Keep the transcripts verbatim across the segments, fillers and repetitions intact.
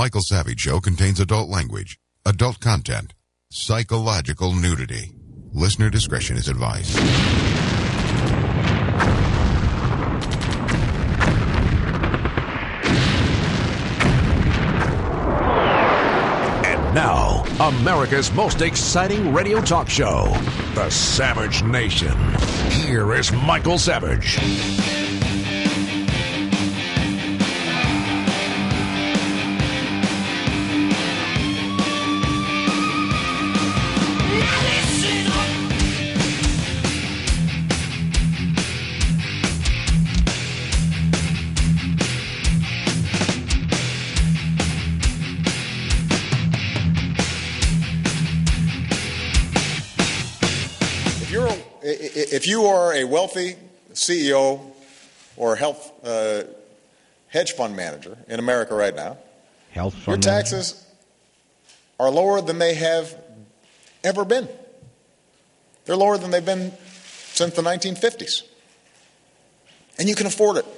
Michael Savage Show contains adult language, adult content, psychological nudity. Listener discretion is advised. And now, America's most exciting radio talk show, The Savage Nation. Here is Michael Savage. If you are a wealthy C E O or health uh, hedge fund manager in America right now, health fund your taxes manager? are lower than they have ever been. They're lower than they've been since the nineteen fifties. And you can afford it.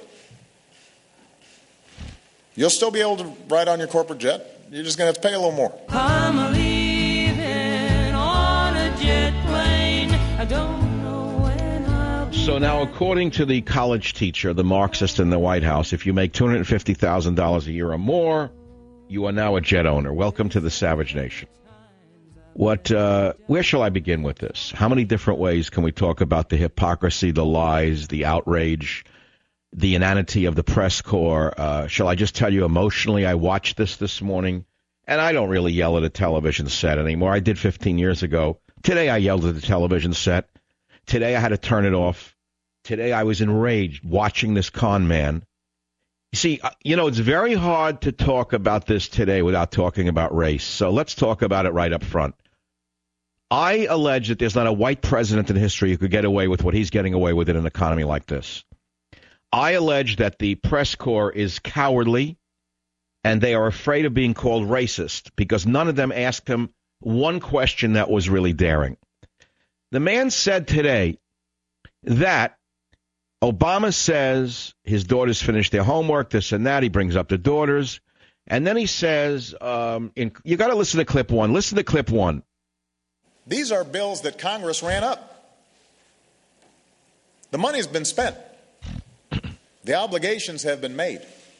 You'll still be able to ride on your corporate jet. You're just going to have to pay a little more. I'm leaving on a jet plane. I don't So now, according to the college teacher, the Marxist in the White House, if you make two hundred fifty thousand dollars a year or more, you are now a jet owner. Welcome to the Savage Nation. What? Uh, where shall I begin with this? How many different ways can we talk about the hypocrisy, the lies, the outrage, the inanity of the press corps? Uh, shall I just tell you emotionally, I watched this this morning, and I don't really yell at a television set anymore. I did fifteen years ago. Today I yelled at the television set. Today I had to turn it off. Today I was enraged watching this con man. You see, you know, it's very hard to talk about this today without talking about race. So let's talk about it right up front. I allege that there's not a white president in history who could get away with what he's getting away with in an economy like this. I allege that the press corps is cowardly and they are afraid of being called racist because none of them asked him one question that was really daring. The man said today that Obama says his daughters finished their homework, this and that. He brings up the daughters. And then he says, um, in, you got to listen to clip one. Listen to clip one. These are bills that Congress ran up. The money's been spent. The obligations have been made.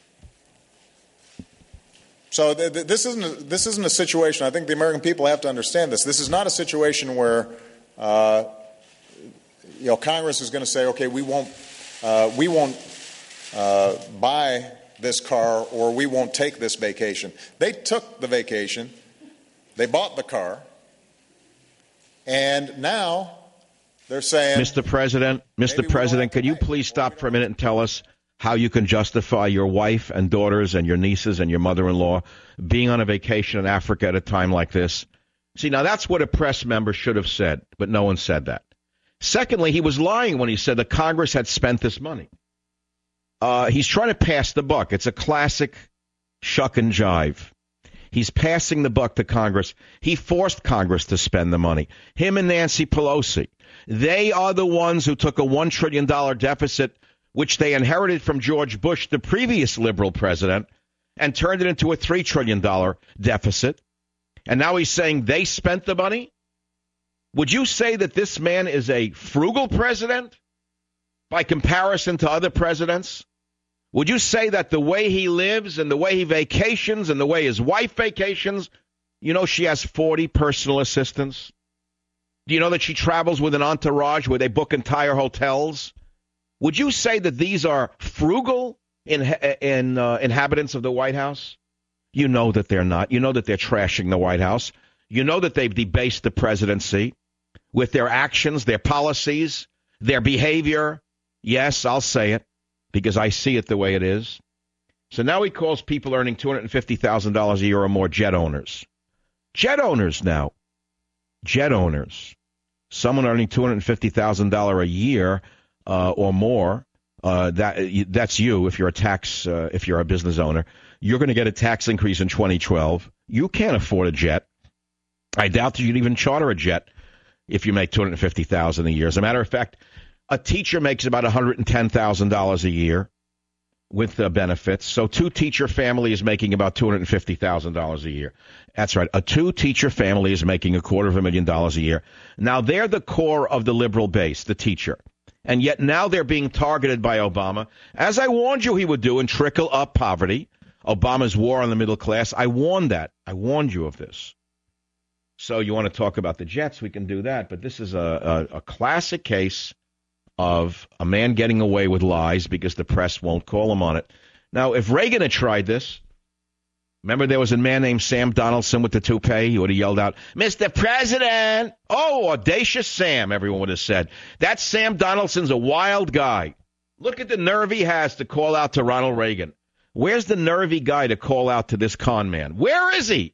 So th- th- this isn't a, this isn't a situation. I think the American people have to understand this. This is not a situation where uh, you know Congress is going to say, okay, we won't uh, we won't uh, buy this car or we won't take this vacation. They took the vacation, they bought the car, and now they're saying, Mister President, Mister President, could you please stop for a minute and tell us how you can justify your wife and daughters and your nieces and your mother-in-law being on a vacation in Africa at a time like this? See, now that's what a press member should have said, but no one said that. Secondly, he was lying when he said that Congress had spent this money. Uh, he's trying to pass the buck. It's a classic shuck and jive. He's passing the buck to Congress. He forced Congress to spend the money. Him and Nancy Pelosi. They are the ones who took a one trillion dollars deficit, which they inherited from George Bush, the previous liberal president, and turned it into a three trillion dollars deficit. And now he's saying they spent the money? Would you say that this man is a frugal president by comparison to other presidents? Would you say that the way he lives and the way he vacations and the way his wife vacations, you know she has forty personal assistants? Do you know that she travels with an entourage where they book entire hotels? Would you say that these are frugal in, in, uh, inhabitants of the White House? You know that they're not. You know that they're trashing the White House. You know that they've debased the presidency with their actions, their policies, their behavior. Yes, I'll say it because I see it the way it is. So now he calls people earning two hundred fifty thousand dollars a year or more jet owners. Jet owners now. Jet owners. Someone earning two hundred fifty thousand dollars a year uh, or more. Uh, that that's you if you're a tax uh, if you're a business owner. You're going to get a tax increase in twenty twelve. You can't afford a jet. I doubt that you'd even charter a jet if you make two hundred fifty thousand dollars a year. As a matter of fact, a teacher makes about one hundred ten thousand dollars a year. with uh, benefits. So two-teacher family is making about two hundred fifty thousand dollars a year. That's right. A two-teacher family is making a quarter of a million dollars a year. Now, they're the core of the liberal base, the teacher. And yet now they're being targeted by Obama, as I warned you he would do, and trickle up poverty. Obama's war on the middle class. I warned that. I warned you of this. So you want to talk about the Jets, we can do that. But this is a, a, a classic case of a man getting away with lies because the press won't call him on it. Now, if Reagan had tried this, remember there was a man named Sam Donaldson with the toupee? He would have yelled out, Mister President! Oh, audacious Sam, everyone would have said. That Sam Donaldson's a wild guy. Look at the nerve he has to call out to Ronald Reagan. Where's the nervy guy to call out to this con man? Where is he?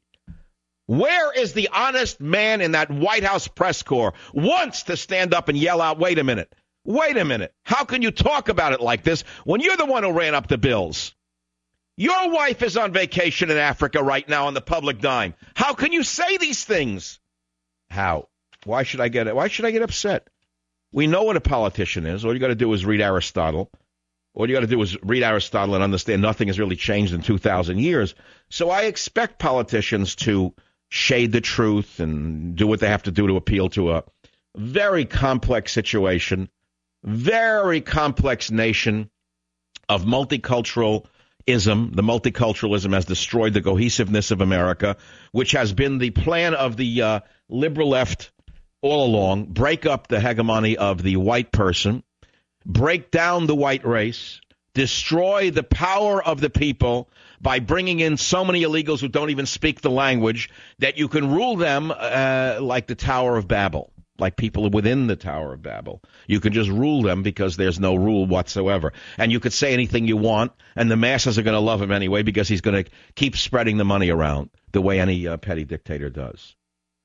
Where is the honest man in that White House press corps wants to stand up and yell out, wait a minute, wait a minute. How can you talk about it like this when you're the one who ran up the bills? Your wife is on vacation in Africa right now on the public dime. How can you say these things? How? Why should I get Why should I get upset? We know what a politician is. All you got to do is read Aristotle. All you got to do is read Aristotle and understand nothing has really changed in two thousand years. So I expect politicians to shade the truth and do what they have to do to appeal to a very complex situation, very complex nation of multiculturalism. The multiculturalism has destroyed the cohesiveness of America, which has been the plan of the uh, liberal left all along. Break up the hegemony of the white person, break down the white race, destroy the power of the people by bringing in so many illegals who don't even speak the language that you can rule them uh, like the Tower of Babel, like people within the Tower of Babel. You can just rule them because there's no rule whatsoever. And you could say anything you want, and the masses are going to love him anyway because he's going to keep spreading the money around the way any uh, petty dictator does.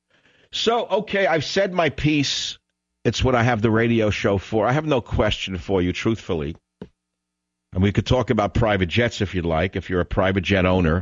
So, okay, I've said my piece. It's what I have the radio show for. I have no question for you, truthfully. And we could talk about private jets if you'd like, if you're a private jet owner,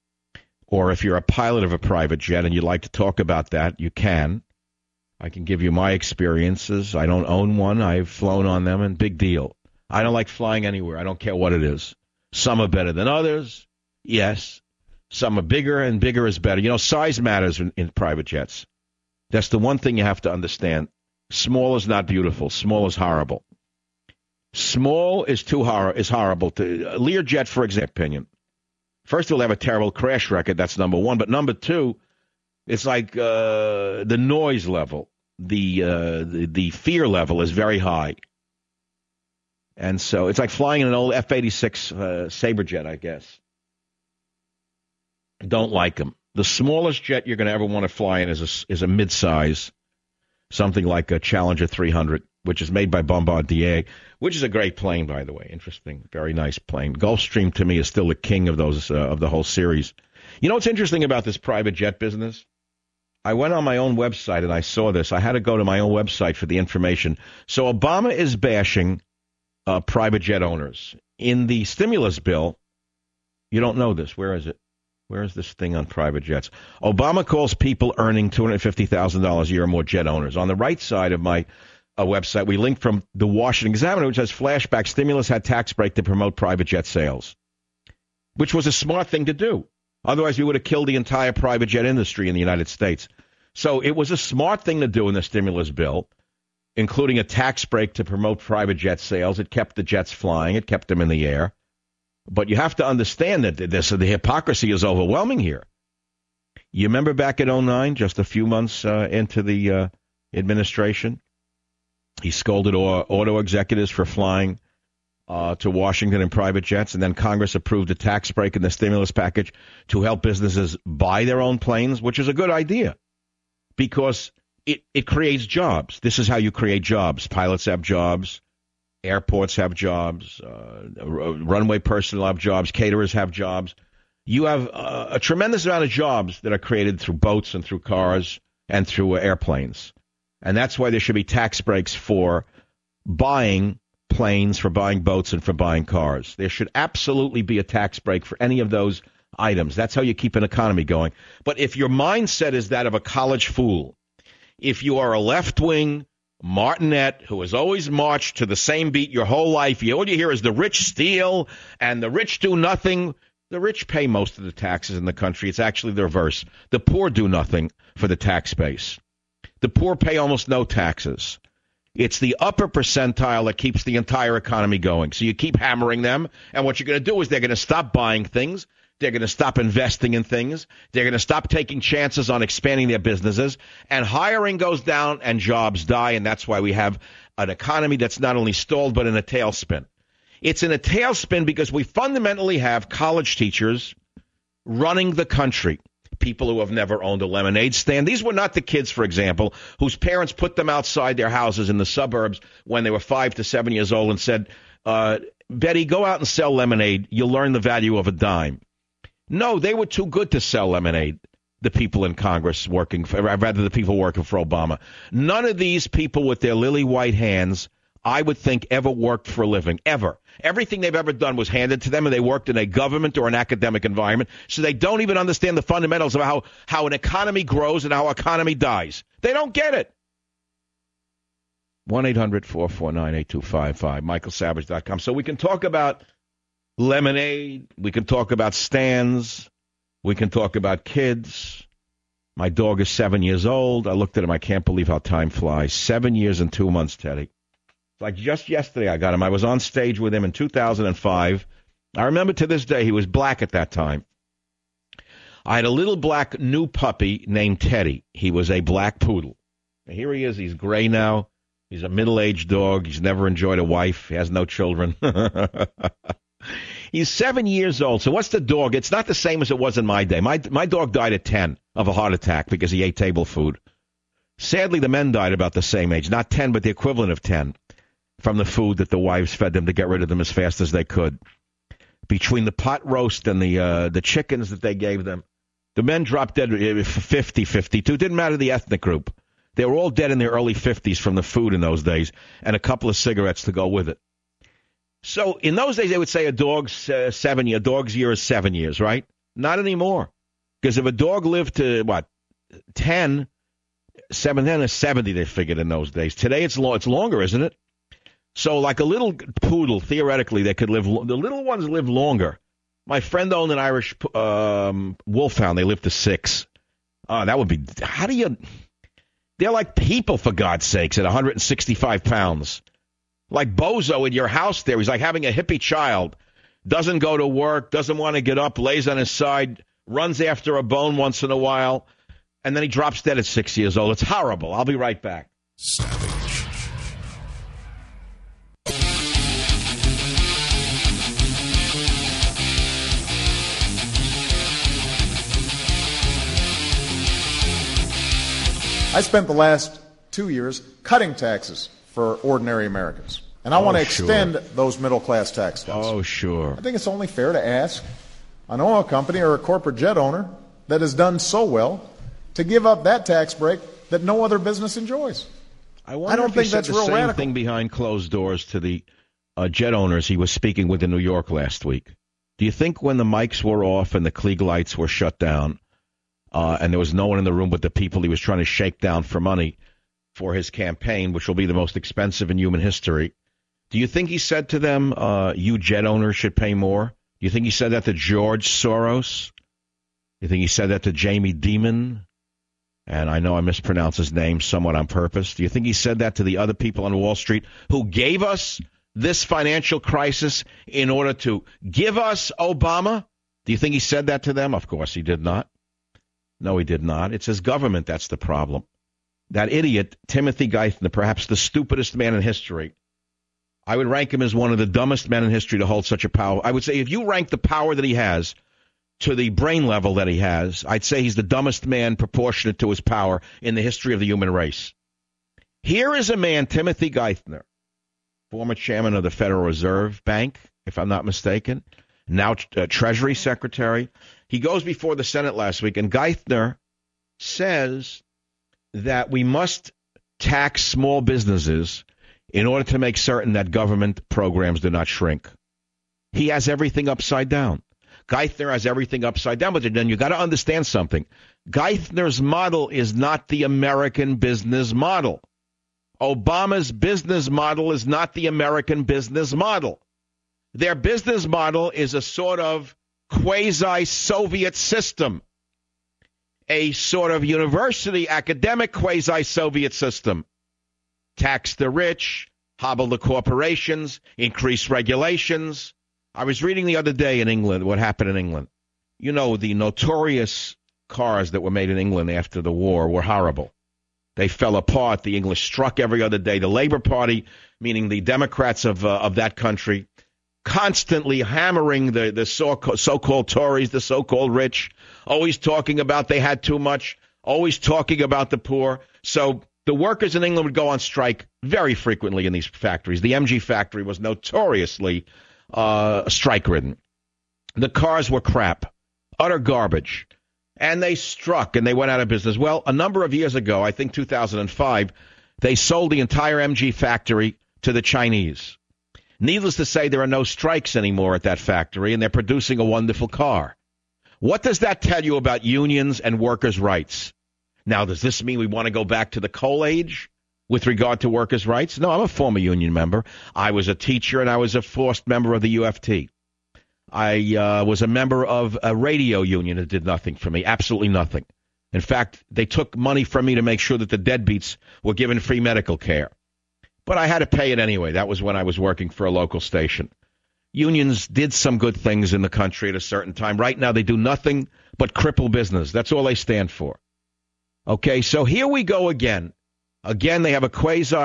or if you're a pilot of a private jet and you'd like to talk about that, you can. I can give you my experiences. I don't own one. I've flown on them, and big deal. I don't like flying anywhere. I don't care what it is. Some are better than others. Yes. Some are bigger, and bigger is better. You know, size matters in, in private jets. That's the one thing you have to understand. Small is not beautiful. Small is horrible. Small is too hor- is horrible. To uh, Learjet, for example, opinion. First, it'll have a terrible crash record. That's number one. But number two, it's like uh, the noise level, the, uh, the the fear level is very high. And so it's like flying in an old F eighty-six uh, Saberjet, I guess. Don't like them. The smallest jet you're going to ever want to fly in is a, is a midsize, something like a Challenger three hundred, which is made by Bombardier, which is a great plane, by the way. Interesting, very nice plane. Gulfstream, to me, is still the king of those uh, of the whole series. You know what's interesting about this private jet business? I went on my own website and I saw this. I had to go to my own website for the information. So Obama is bashing uh, private jet owners. In the stimulus bill, you don't know this. Where is it? Where is this thing on private jets? Obama calls people earning two hundred fifty thousand dollars a year or more jet owners. On the right side of my uh, website, we link from the Washington Examiner, which says flashback stimulus had tax break to promote private jet sales, which was a smart thing to do. Otherwise, we would have killed the entire private jet industry in the United States. So it was a smart thing to do in the stimulus bill, including a tax break to promote private jet sales. It kept the jets flying. It kept them in the air. But you have to understand that this, the hypocrisy is overwhelming here. You remember back in oh nine, just a few months uh, into the uh, administration, he scolded auto executives for flying uh, to Washington in private jets, and then Congress approved a tax break in the stimulus package to help businesses buy their own planes, which is a good idea because it, it creates jobs. This is how you create jobs. Pilots have jobs. Airports have jobs, uh, runway personnel have jobs, caterers have jobs. You have uh, a tremendous amount of jobs that are created through boats and through cars and through uh, airplanes. And that's why there should be tax breaks for buying planes, for buying boats, and for buying cars. There should absolutely be a tax break for any of those items. That's how you keep an economy going. But if your mindset is that of a college fool, if you are a left-wing Martinet, who has always marched to the same beat your whole life. You, all you hear is the rich steal and the rich do nothing. The rich pay most of the taxes in the country. It's actually the reverse. The poor do nothing for the tax base. The poor pay almost no taxes. It's the upper percentile that keeps the entire economy going. So you keep hammering them, and what you're going to do is they're going to stop buying things. They're going to stop investing in things. They're going to stop taking chances on expanding their businesses. And hiring goes down and jobs die. And that's why we have an economy that's not only stalled but in a tailspin. It's in a tailspin because we fundamentally have college teachers running the country. People who have never owned a lemonade stand. These were not the kids, for example, whose parents put them outside their houses in the suburbs when they were five to seven years old and said, uh, Betty, go out and sell lemonade. You'll learn the value of a dime. No, they were too good to sell lemonade, the people in Congress working, for, rather the people working for Obama. None of these people with their lily white hands, I would think, ever worked for a living, ever. Everything they've ever done was handed to them, and they worked in a government or an academic environment, so they don't even understand the fundamentals of how, how an economy grows and how an economy dies. They don't get it. one eight hundred four four nine eight two five five, michael savage dot com. So we can talk about lemonade. We can talk about stands. We can talk about kids. My dog is seven years old. I looked at him. I can't believe how time flies. Seven years and two months, Teddy. Like just yesterday I got him. I was on stage with him in two thousand five. I remember to this day he was black at that time. I had a little black new puppy named Teddy. He was a black poodle. And here he is. He's gray now. He's a middle-aged dog. He's never enjoyed a wife. He has no children. He's seven years old. So what's the dog? It's not the same as it was in my day. My my dog died at ten of a heart attack because he ate table food. Sadly, the men died about the same age. Not ten, but the equivalent of ten. From the food that the wives fed them to get rid of them as fast as they could. Between the pot roast and the uh, the chickens that they gave them, the men dropped dead fifty, fifty-two. Didn't matter the ethnic group. They were all dead in their early fifties from the food in those days and a couple of cigarettes to go with it. So in those days, they would say a dog's uh, seven year, a dog's year is seven years, right? Not anymore. Because if a dog lived to, what, ten, seven, ten is seventy, they figured in those days. Today, it's lo- it's longer, isn't it? So like a little poodle, theoretically, they could live, the little ones live longer. My friend owned an Irish um, wolfhound. They lived to six. Oh, that would be, how do you, they're like people, for God's sakes, at one hundred sixty-five pounds. Like Bozo in your house there. He's like having a hippie child. Doesn't go to work, doesn't want to get up, lays on his side, runs after a bone once in a while, and then he drops dead at six years old. It's horrible. I'll be right back. Savage. I spent the last two years cutting taxes for ordinary Americans. And I Oh, want to sure. extend those middle-class tax cuts. Oh, sure. I think it's only fair to ask an oil company or a corporate jet owner that has done so well to give up that tax break that no other business enjoys. I, wonder I don't if he think said that's the real same radical. thing behind closed doors to the uh, jet owners he was speaking with in New York last week. Do you think when the mics were off and the Klieg lights were shut down uh, and there was no one in the room but the people he was trying to shake down for money for his campaign, which will be the most expensive in human history, do you think he said to them, uh, you jet owners should pay more? Do you think he said that to George Soros? Do you think he said that to Jamie Dimon? And I know I mispronounce his name somewhat on purpose. Do you think he said that to the other people on Wall Street who gave us this financial crisis in order to give us Obama? Do you think he said that to them? Of course he did not. No, he did not. It's his government that's the problem. That idiot, Timothy Geithner, perhaps the stupidest man in history. I would rank him as one of the dumbest men in history to hold such a power. I would say if you rank the power that he has to the brain level that he has, I'd say he's the dumbest man proportionate to his power in the history of the human race. Here is a man, Timothy Geithner, former chairman of the Federal Reserve Bank, if I'm not mistaken, now uh, Treasury Secretary. He goes before the Senate last week, and Geithner says that we must tax small businesses in order to make certain that government programs do not shrink. He has everything upside down. Geithner has everything upside down, but then you got to understand something. Geithner's model is not the American business model. Obama's business model is not the American business model. Their business model is a sort of quasi-Soviet system, a sort of university academic quasi-Soviet system. Tax the rich, hobble the corporations, increase regulations. I was reading the other day in England what happened in England. You know, the notorious cars that were made in England after the war were horrible. They fell apart. The English struck every other day. The Labour Party, meaning the Democrats of uh, of that country, constantly hammering the, the so- so-called Tories, the so-called rich, always talking about they had too much, always talking about the poor. So the workers in England would go on strike very frequently in these factories. The M G factory was notoriously uh, strike-ridden. The cars were crap, utter garbage. And they struck, and they went out of business. Well, a number of years ago, I think two thousand five, they sold the entire M G factory to the Chinese. Needless to say, there are no strikes anymore at that factory, and they're producing a wonderful car. What does that tell you about unions and workers' rights? Now, does this mean we want to go back to the coal age with regard to workers' rights? No, I'm a former union member. I was a teacher, and I was a forced member of the U F T. I uh, was a member of a radio union that did nothing for me, absolutely nothing. In fact, they took money from me to make sure that the deadbeats were given free medical care. But I had to pay it anyway. That was when I was working for a local station. Unions did some good things in the country at a certain time. Right now, they do nothing but cripple business. That's all they stand for. Okay, so here we go again. Again, they have a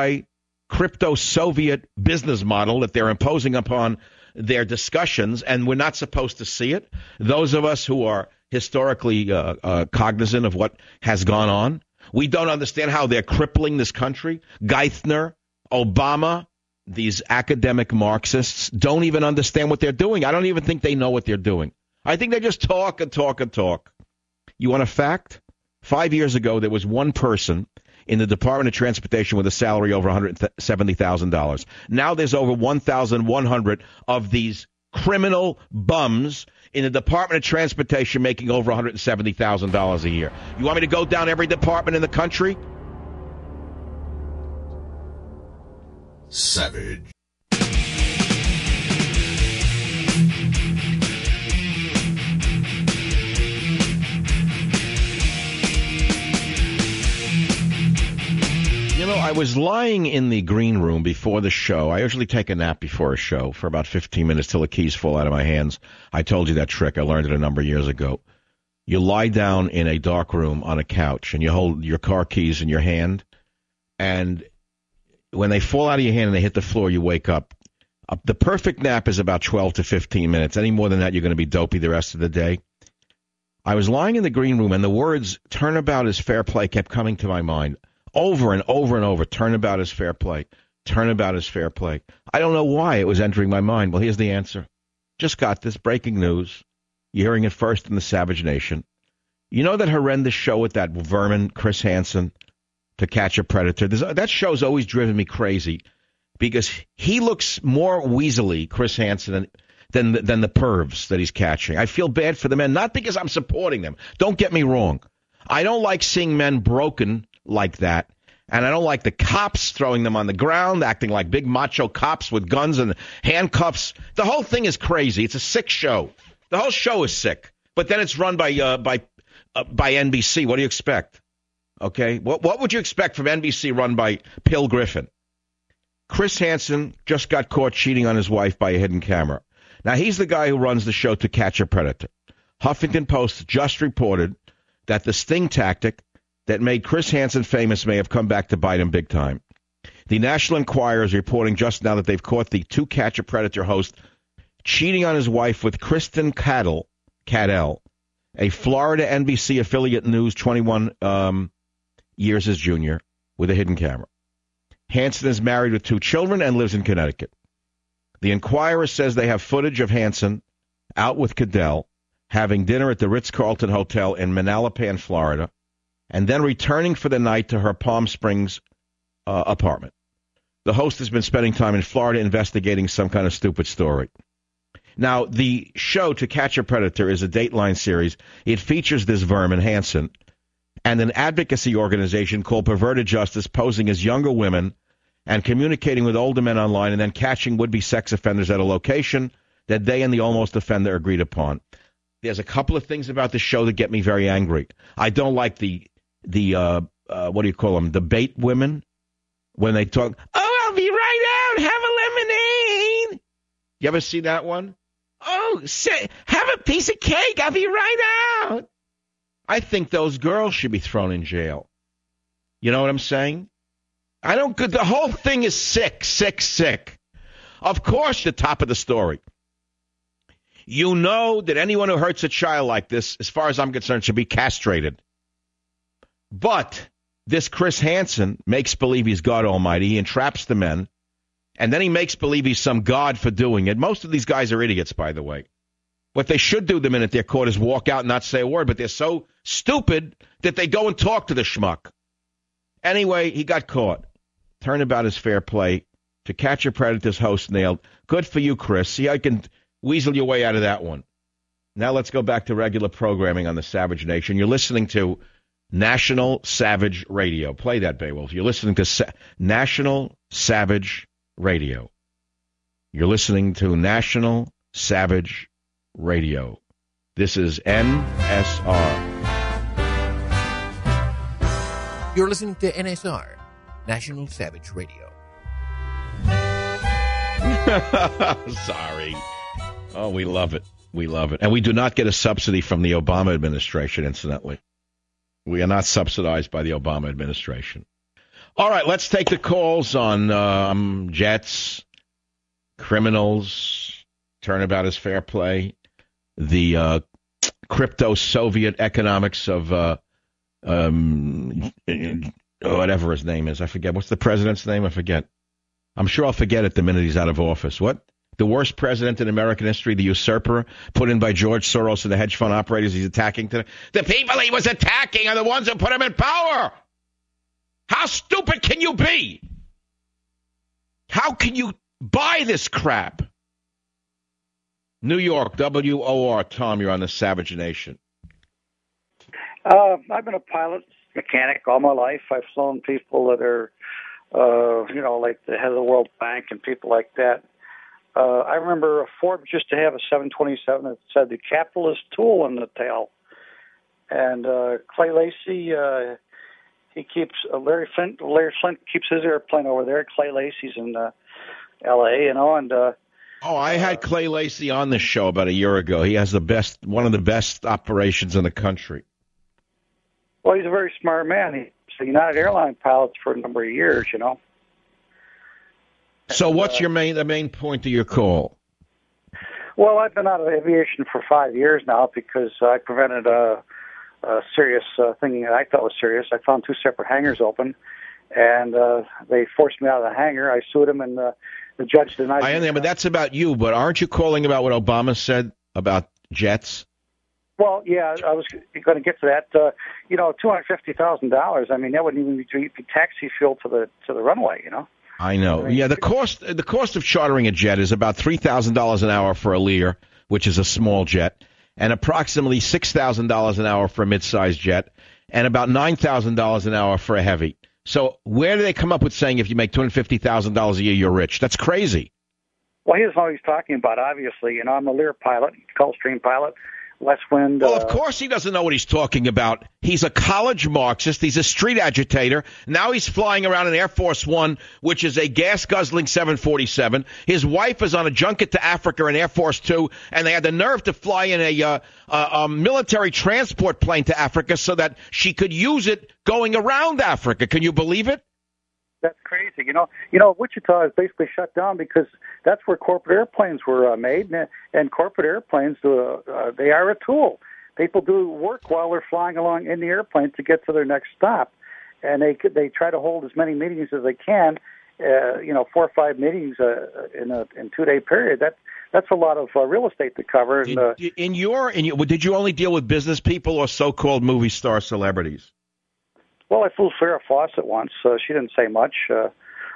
quasi-crypto-Soviet business model that they're imposing upon their discussions, and we're not supposed to see it. Those of us who are historically uh, uh, cognizant of what has gone on, we don't understand how they're crippling this country. Geithner, Obama, these academic Marxists don't even understand what they're doing. I don't even think they know what they're doing. I think they just talk and talk and talk. You want a fact? Five years ago, there was one person in the Department of Transportation with a salary over one hundred seventy thousand dollars. Now there's over one thousand one hundred of these criminal bums in the Department of Transportation making over one hundred seventy thousand dollars a year. You want me to go down every department in the country? Savage. You know, I was lying in the green room before the show. I usually take a nap before a show for about fifteen minutes till the keys fall out of my hands. I told you that trick. I learned it a number of years ago. You lie down in a dark room on a couch, and you hold your car keys in your hand, and when they fall out of your hand and they hit the floor, you wake up. Uh, the perfect nap is about twelve to fifteen minutes. Any more than that, you're going to be dopey the rest of the day. I was lying in the green room, and the words, turnabout is fair play, kept coming to my mind. Over and over and over, turnabout is fair play. Turnabout is fair play. I don't know why it was entering my mind. Well, here's the answer. Just got this breaking news. You're hearing it first in the Savage Nation. You know that horrendous show with that vermin, Chris Hansen, To Catch a Predator? There's, that show's always driven me crazy because he looks more weaselly, Chris Hansen, than, than, than the pervs that he's catching. I feel bad for the men, not because I'm supporting them. Don't get me wrong. I don't like seeing men broken like that, and I don't like the cops throwing them on the ground, acting like big macho cops with guns and handcuffs. The whole thing is crazy. It's a sick show. The whole show is sick. But then it's run by uh, by uh, by N B C. What do you expect? Okay, what what would you expect from N B C run by Pill Griffin? Chris Hansen just got caught cheating on his wife by a hidden camera. Now he's the guy who runs the show To Catch a Predator. Huffington Post just reported that the sting tactic that made Chris Hansen famous may have come back to bite him big time. The National Enquirer is reporting just now that they've caught the To Catch a Predator host cheating on his wife with Kristen Cadell, Cadell, a Florida N B C affiliate news, twenty-one um, years his junior, with a hidden camera. Hansen is married with two children and lives in Connecticut. The Enquirer says they have footage of Hansen out with Cadell having dinner at the Ritz-Carlton Hotel in Manalapan, Florida, and then returning for the night to her Palm Springs uh, apartment. The host has been spending time in Florida investigating some kind of stupid story. Now, the show To Catch a Predator is a Dateline series. It features this vermin, Hansen, and an advocacy organization called Perverted Justice posing as younger women and communicating with older men online and then catching would-be sex offenders at a location that they and the almost offender agreed upon. There's a couple of things about the show that get me very angry. I don't like the, the uh, uh, what do you call them, the bait women, when they talk, oh, I'll be right out, have a lemonade. You ever see that one? Oh, say, have a piece of cake, I'll be right out. I think those girls should be thrown in jail. You know what I'm saying? I don't, the whole thing is sick, sick, sick. Of course, the top of the story. You know that anyone who hurts a child like this, as far as I'm concerned, should be castrated. But this Chris Hansen makes believe he's God Almighty. He entraps the men. And then he makes believe he's some god for doing it. Most of these guys are idiots, by the way. What they should do the minute they're caught is walk out and not say a word. But they're so stupid that they go and talk to the schmuck. Anyway, he got caught. Turnabout is fair play. To Catch a Predator's host nailed. Good for you, Chris. See, I can weasel your way out of that one. Now let's go back to regular programming on the Savage Nation. You're listening to National Savage Radio. Play that, Beowulf. You're listening to Sa- National Savage Radio. You're listening to National Savage Radio. This is N S R. You're listening to N S R, National Savage Radio. Sorry. Oh, we love it. We love it. And we do not get a subsidy from the Obama administration, incidentally. We are not subsidized by the Obama administration. All right, let's take the calls on um, jets, criminals, turnabout is fair play, the uh, crypto-Soviet economics of uh, um, whatever his name is. I forget. What's the president's name? I forget. I'm sure I'll forget it the minute he's out of office. What? The worst president in American history, the usurper, put in by George Soros and the hedge fund operators he's attacking today. The people he was attacking are the ones who put him in power. How stupid can you be? How can you buy this crap? New York, W O R. Tom, you're on the Savage Nation. Uh, I've been a pilot mechanic all my life. I've flown people that are, uh, you know, like the head of the World Bank and people like that. Uh, I remember Ford used to have a seven twenty-seven that said the capitalist tool in the tail. And uh, Clay Lacy, uh, he keeps, uh, Larry Flint, Larry Flint keeps his airplane over there. Clay Lacy's in uh, L A, you know, and... Uh, oh, I had Clay Lacy on the show about a year ago. He has the best, one of the best operations in the country. Well, he's a very smart man. He's a United Airlines pilot for a number of years, you know. So what's your main the main point of your call? Well, I've been out of aviation for five years now because I prevented a, a serious uh, thing that I thought was serious. I found two separate hangars open, and uh, they forced me out of the hangar. I sued them, and uh, the judge denied me. I understand, but that's about you. But aren't you calling about what Obama said about jets? Well, yeah, I was going to get to that. Uh, you know, two hundred fifty thousand dollars. I mean, that wouldn't even be, be taxi fuel to the to the runway. You know. I know. Yeah, the cost the cost of chartering a jet is about three thousand dollars an hour for a Lear, which is a small jet, and approximately six thousand dollars an hour for a mid-sized jet, and about nine thousand dollars an hour for a heavy. So where do they come up with saying if you make two hundred fifty thousand dollars a year, you're rich? That's crazy. Well, he doesn't know what he's talking about, obviously. You know, I'm a Lear pilot, Gulfstream pilot. West Wind. Well, uh, of course he doesn't know what he's talking about. He's a college Marxist. He's a street agitator. Now he's flying around an Air Force One, which is a gas-guzzling seven forty-seven. His wife is on a junket to Africa in Air Force Two, and they had the nerve to fly in a, uh, a, a military transport plane to Africa so that she could use it going around Africa. Can you believe it? That's crazy. You know, you know, Wichita is basically shut down because that's where corporate airplanes were uh, made, and, and corporate airplanes, uh, uh, they are a tool. People do work while they're flying along in the airplane to get to their next stop, and they they try to hold as many meetings as they can. Uh, you know, four or five meetings uh, in a in two day period. That that's a lot of uh, real estate to cover. And, uh, in, in your, in your, did you only deal with business people or so-called movie star celebrities? Well, I flew Farrah Fawcett once. Uh, she didn't say much. Uh,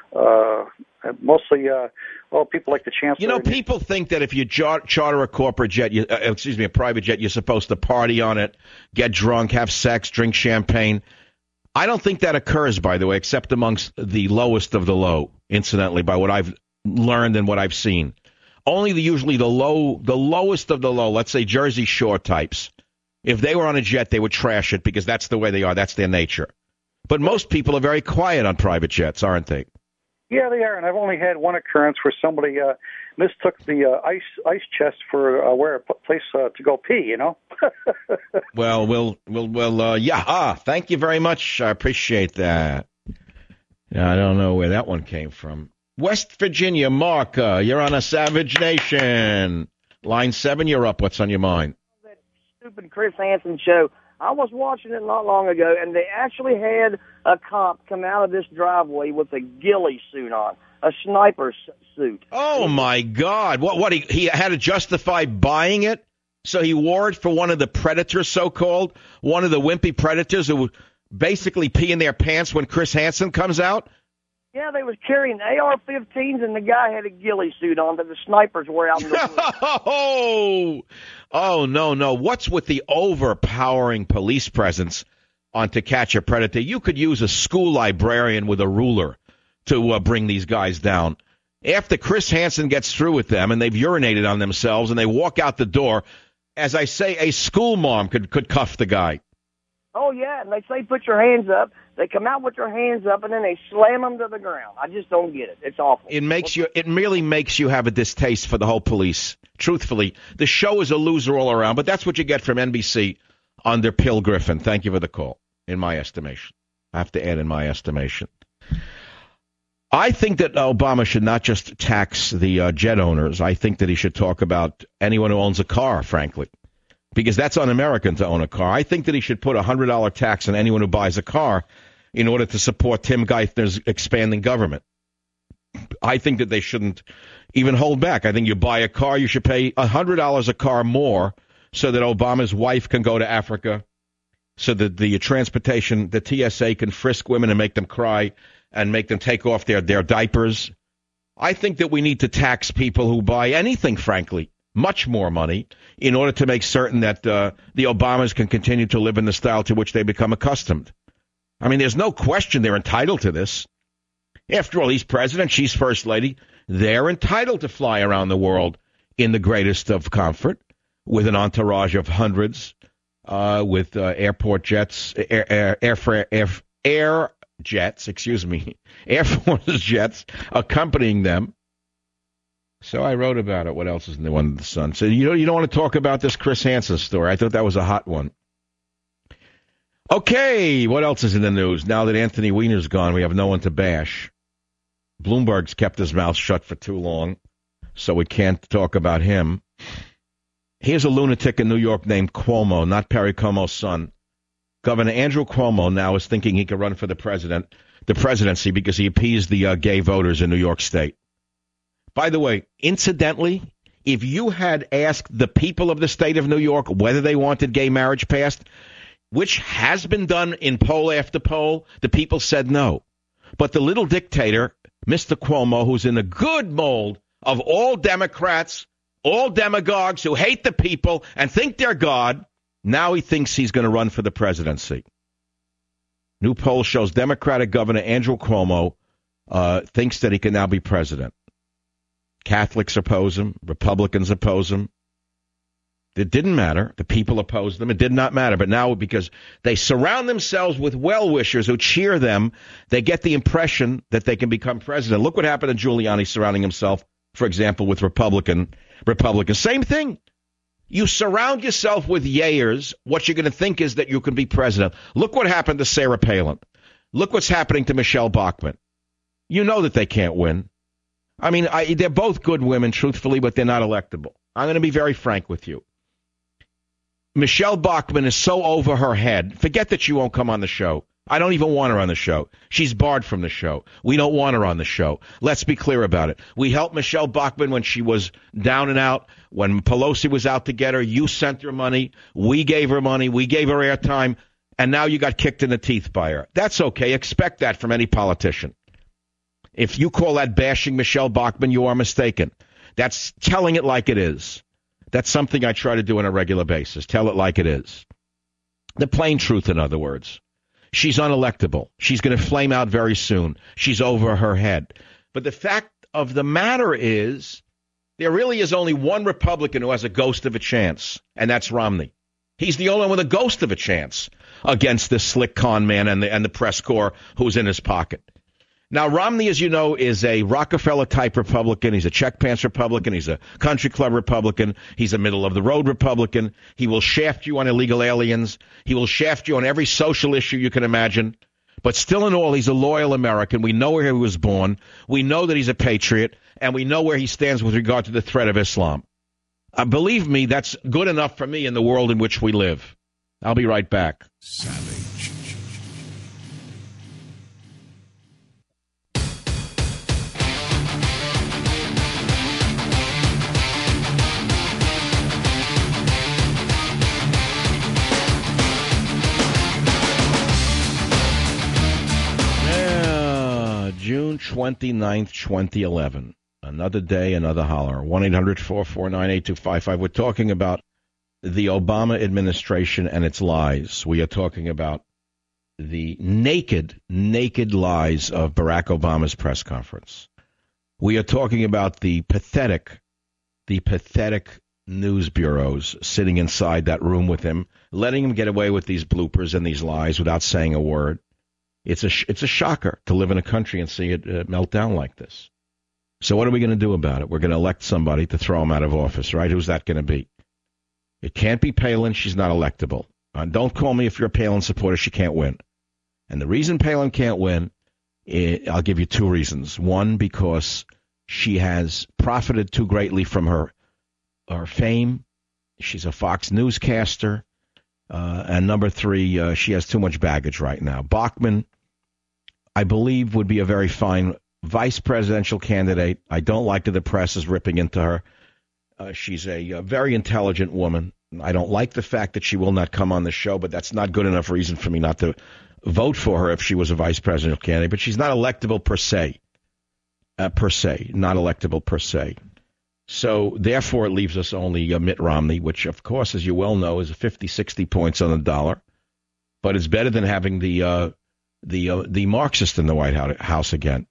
uh, mostly, uh, well, people like the Chancellor. You know, people think that if you char- charter a corporate jet, you, uh, excuse me, a private jet, you're supposed to party on it, get drunk, have sex, drink champagne. I don't think that occurs, by the way, except amongst the lowest of the low. incidentally, by what I've learned and what I've seen. Only the usually the low, the lowest of the low, let's say Jersey Shore types, if they were on a jet, they would trash it because that's the way they are. That's their nature. But most people are very quiet on private jets, aren't they? Yeah, they are. And I've only had one occurrence where somebody uh, mistook the uh, ice ice chest for uh, where a place uh, to go pee, you know? well, we'll, we'll, well, uh, yeah. Ah, thank you very much. I appreciate that. Yeah, I don't know where that one came from. West Virginia, Mark, uh, you're on a Savage Nation. Line seven, you're up. What's on your mind? That stupid Chris Hansen show. I was watching it not long ago, and they actually had a cop come out of this driveway with a ghillie suit on, a sniper suit. Oh, my God. What, what, he, he had to justify buying it? So he wore it for one of the predators, so-called, one of the wimpy predators who would basically pee in their pants when Chris Hansen comes out? Yeah, they was carrying A R fifteens, and the guy had a ghillie suit on that the snipers were out in the Oh, oh, no, no. What's with the overpowering police presence on To Catch a Predator? You could use a school librarian with a ruler to uh, bring these guys down. After Chris Hansen gets through with them and they've urinated on themselves and they walk out the door, as I say, a school mom could, could cuff the guy. Oh, yeah, and they say put your hands up. They come out with their hands up, and then they slam them to the ground. I just don't get it. It's awful. It makes you. It merely makes you have a distaste for the whole police. Truthfully, the show is a loser all around, but that's what you get from N B C under Pill Griffin. Thank you for the call, in my estimation. I have to add in my estimation. I think that Obama should not just tax the uh, jet owners. I think that he should talk about anyone who owns a car, frankly. Because that's un-American to own a car. I think that he should put a one hundred dollars tax on anyone who buys a car in order to support Tim Geithner's expanding government. I think that they shouldn't even hold back. I think you buy a car, you should pay one hundred dollars a car more so that Obama's wife can go to Africa, so that the transportation, the T S A can frisk women and make them cry and make them take off their, their diapers. I think that we need to tax people who buy anything, frankly. Much more money in order to make certain that uh, the Obamas can continue to live in the style to which they become accustomed. I mean, there's no question they're entitled to this. After all, he's president, she's first lady. They're entitled to fly around the world in the greatest of comfort with an entourage of hundreds, uh, with uh, airport jets, air, air, air, air, air jets, excuse me, Air Force jets accompanying them. So I wrote about it. What else is new under the sun? So you don't, you don't want to talk about this Chris Hansen story. I thought that was a hot one. Okay, what else is in the news? Now that Anthony Weiner's gone, we have no one to bash. Bloomberg's kept his mouth shut for too long, so we can't talk about him. Here's a lunatic in New York named Cuomo, not Perry Cuomo's son. Governor Andrew Cuomo now is thinking he could run for the president, the presidency because he appeased the uh, gay voters in New York State. By the way, incidentally, if you had asked the people of the state of New York whether they wanted gay marriage passed, which has been done in poll after poll, the people said no. But the little dictator, Mister Cuomo, who's in the good mold of all Democrats, all demagogues who hate the people and think they're God, now he thinks he's going to run for the presidency. New poll shows Democratic Governor Andrew Cuomo uh, thinks that he can now be president. Catholics oppose him. Republicans oppose him. It didn't matter. The people opposed them. It did not matter. But now, because they surround themselves with well-wishers who cheer them, they get the impression that they can become president. Look what happened to Giuliani surrounding himself, for example, with Republican Republicans. Same thing. You surround yourself with yayers, what you're going to think is that you can be president. Look what happened to Sarah Palin. Look what's happening to Michelle Bachmann. You know that they can't win. I mean, I, they're both good women, truthfully, but they're not electable. I'm going to be very frank with you. Michelle Bachmann is so over her head. Forget that she won't come on the show. I don't even want her on the show. She's barred from the show. We don't want her on the show. Let's be clear about it. We helped Michelle Bachmann when she was down and out. When Pelosi was out to get her, you sent her money. We gave her money. We gave her airtime. And now you got kicked in the teeth by her. That's okay. Expect that from any politician. If you call that bashing Michelle Bachmann, you are mistaken. That's telling it like it is. That's something I try to do on a regular basis. Tell it like it is. The plain truth, in other words. She's unelectable. She's going to flame out very soon. She's over her head. But the fact of the matter is, there really is only one Republican who has a ghost of a chance, and that's Romney. He's the only one with a ghost of a chance against this slick con man and the, and the press corps who's in his pocket. Now, Romney, as you know, is a Rockefeller-type Republican. He's a check pants Republican. He's a country club Republican. He's a middle-of-the-road Republican. He will shaft you on illegal aliens. He will shaft you on every social issue you can imagine. But still in all, he's a loyal American. We know where he was born. We know that he's a patriot. And we know where he stands with regard to the threat of Islam. Uh, believe me, that's good enough for me in the world in which we live. I'll be right back. Savage. Yeah, June twenty-ninth, twenty eleven. Another day, another holler. one eight hundred four four nine eight two five five. We're talking about the Obama administration and its lies. We are talking about the naked, naked lies of Barack Obama's press conference. We are talking about the pathetic, the pathetic news bureaus sitting inside that room with him, letting him get away with these bloopers and these lies without saying a word. It's a, it's a shocker to live in a country and see it uh, melt down like this. So what are we going to do about it? We're going to elect somebody to throw him out of office, right? Who's that going to be? It can't be Palin. She's not electable. Uh, don't call me if you're a Palin supporter. She can't win. And the reason Palin can't win, is, I'll give you two reasons. One, because she has profited too greatly from her, her fame. She's a Fox newscaster. Uh, and number three, uh, she has too much baggage right now. Bachmann, I believe, would be a very fine vice presidential candidate. I don't like that the press is ripping into her. Uh, she's a, a very intelligent woman. I don't like the fact that she will not come on the show, but that's not good enough reason for me not to vote for her if she was a vice presidential candidate. But she's not electable per se. Uh, per se. Not electable per se. So, therefore, it leaves us only uh, Mitt Romney, which, of course, as you well know, is fifty, sixty points on the dollar. But it's better than having the, uh, the, uh, the Marxist in the White House again.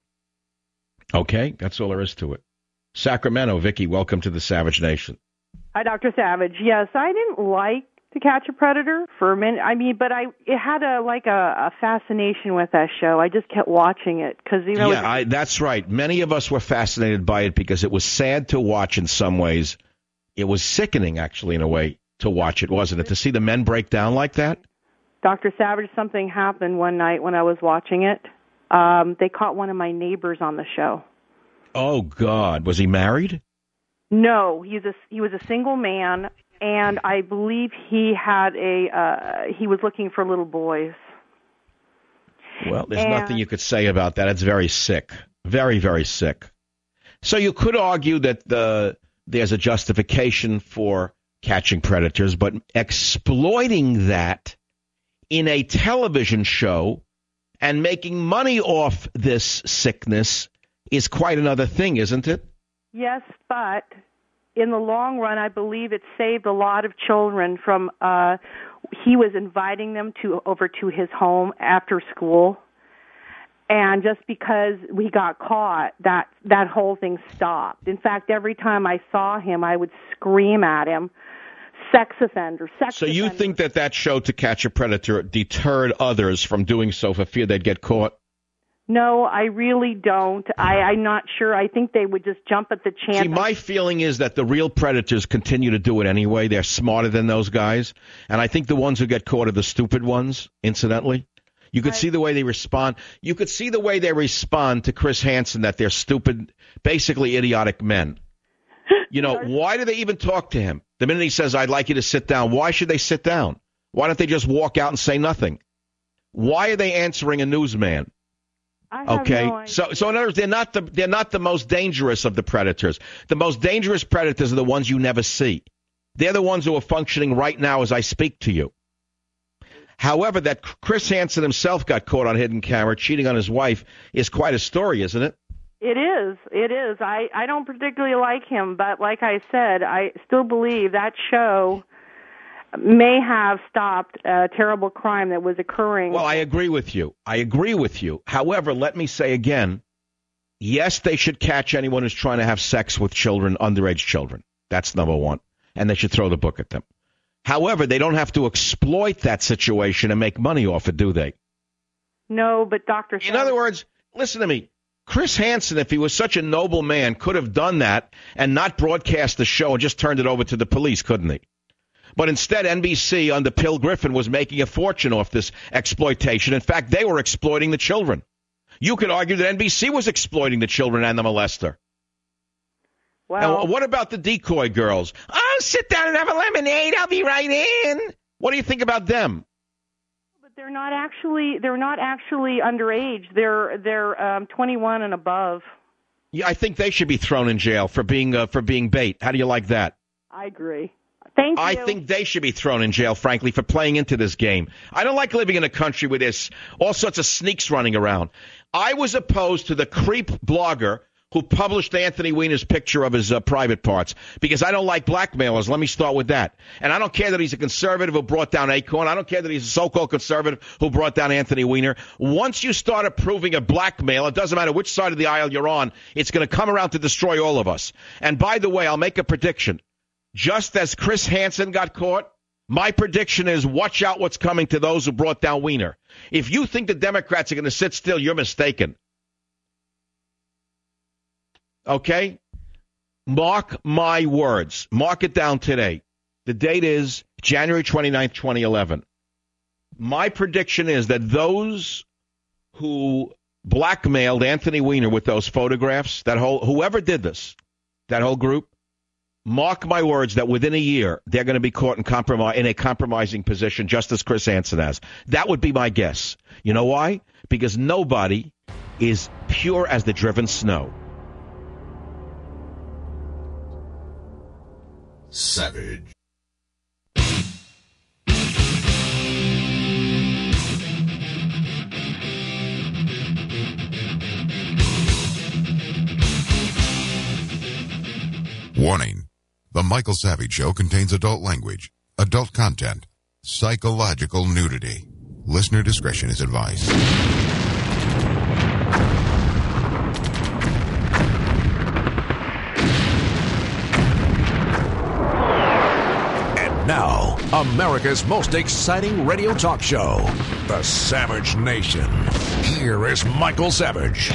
Okay, that's all there is to it. Sacramento, Vicky, welcome to the Savage Nation. Hi, Doctor Savage. Yes, I didn't like To Catch a Predator for a minute. I mean, but I it had a like a, a fascination with that show. I just kept watching it because you know. Yeah, I, that's right. Many of us were fascinated by it because it was sad to watch in some ways. It was sickening, actually, in a way, to watch it, wasn't it? To see the men break down like that. Doctor Savage, something happened one night when I was watching it. Um, they caught one of my neighbors on the show. Oh, God. Was he married? No, he's a, he was a single man, and I believe he had a uh, he was looking for little boys. Well, there's and, nothing you could say about that. It's very sick. Very, very sick. So you could argue that the, there's a justification for catching predators, but exploiting that in a television show and making money off this sickness is quite another thing, isn't it? Yes, but in the long run, I believe it saved a lot of children from, uh, he was inviting them to over to his home after school. And just because we got caught, that, that whole thing stopped. In fact, every time I saw him, I would scream at him, sex offender, sex So offender. you think that that show To Catch a Predator deterred others from doing so for fear they'd get caught? No, I really don't. I, I'm not sure. I think they would just jump at the chance. See, my feeling is that the real predators continue to do it anyway. They're smarter than those guys. And I think the ones who get caught are the stupid ones, incidentally. You could I, see the way they respond. You could see the way they respond to Chris Hansen, that they're stupid, basically idiotic men. You know, why do they even talk to him? The minute he says, I'd like you to sit down, why should they sit down? Why don't they just walk out and say nothing? Why are they answering a newsman? Okay, no so so in other words, they're not the they're not the most dangerous of the predators. The most dangerous predators are the ones you never see. They're the ones who are functioning right now as I speak to you. However, that Chris Hansen himself got caught on hidden camera cheating on his wife is quite a story, isn't it? It is. It is. I, I don't particularly like him, but like I said, I still believe that show may have stopped a terrible crime that was occurring. Well, I agree with you. I agree with you. However, let me say again, Yes, they should catch anyone who's trying to have sex with children, underage children. That's number one. And they should throw the book at them. However, they don't have to exploit that situation and make money off it, do they? No, but Doctor In other words, listen to me. Chris Hansen, if he was such a noble man, could have done that and not broadcast the show and just turned it over to the police, couldn't he? But instead, N B C under Phil Griffin was making a fortune off this exploitation. In fact, they were exploiting the children. You could argue that N B C was exploiting the children and the molester. Well, and what about the decoy girls? Oh, sit down and have a lemonade. I'll be right in. What do you think about them? But they're not actually they're not actually underage. They're they're um, twenty-one and above. Yeah, I think they should be thrown in jail for being uh, for being bait. How do you like that? I agree. Thank you. I think they should be thrown in jail, frankly, for playing into this game. I don't like living in a country with this all sorts of sneaks running around. I was opposed to the creep blogger who published Anthony Weiner's picture of his uh, private parts because I don't like blackmailers. Let me start with that. And I don't care that he's a conservative who brought down Acorn. I don't care that he's a so-called conservative who brought down Anthony Weiner. Once you start approving a blackmail, it doesn't matter which side of the aisle you're on, it's going to come around to destroy all of us. And by the way, I'll make a prediction. Just as Chris Hansen got caught, my prediction is watch out what's coming to those who brought down Weiner. If you think the Democrats are going to sit still, you're mistaken. Okay? Mark my words. Mark it down today. The date is January twenty-ninth, twenty eleven. My prediction is that those who blackmailed Anthony Weiner with those photographs, that whole whoever did this, that whole group, mark my words that within a year they're going to be caught in, compromise, in a compromising position, just as Chris Hansen has. That would be my guess. You know why? Because nobody is pure as the driven snow. Savage. Warning. The Michael Savage Show contains adult language, adult content, psychological nudity. Listener discretion is advised. And now, America's most exciting radio talk show, The Savage Nation. Here is Michael Savage.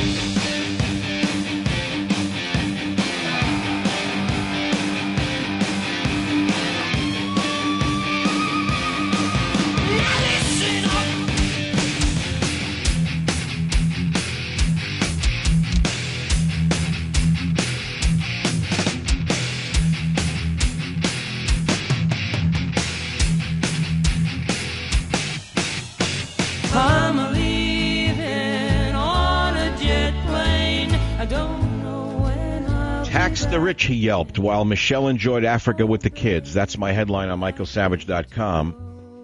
The rich, he yelped, while Michelle enjoyed Africa with the kids. That's my headline on michael savage dot com.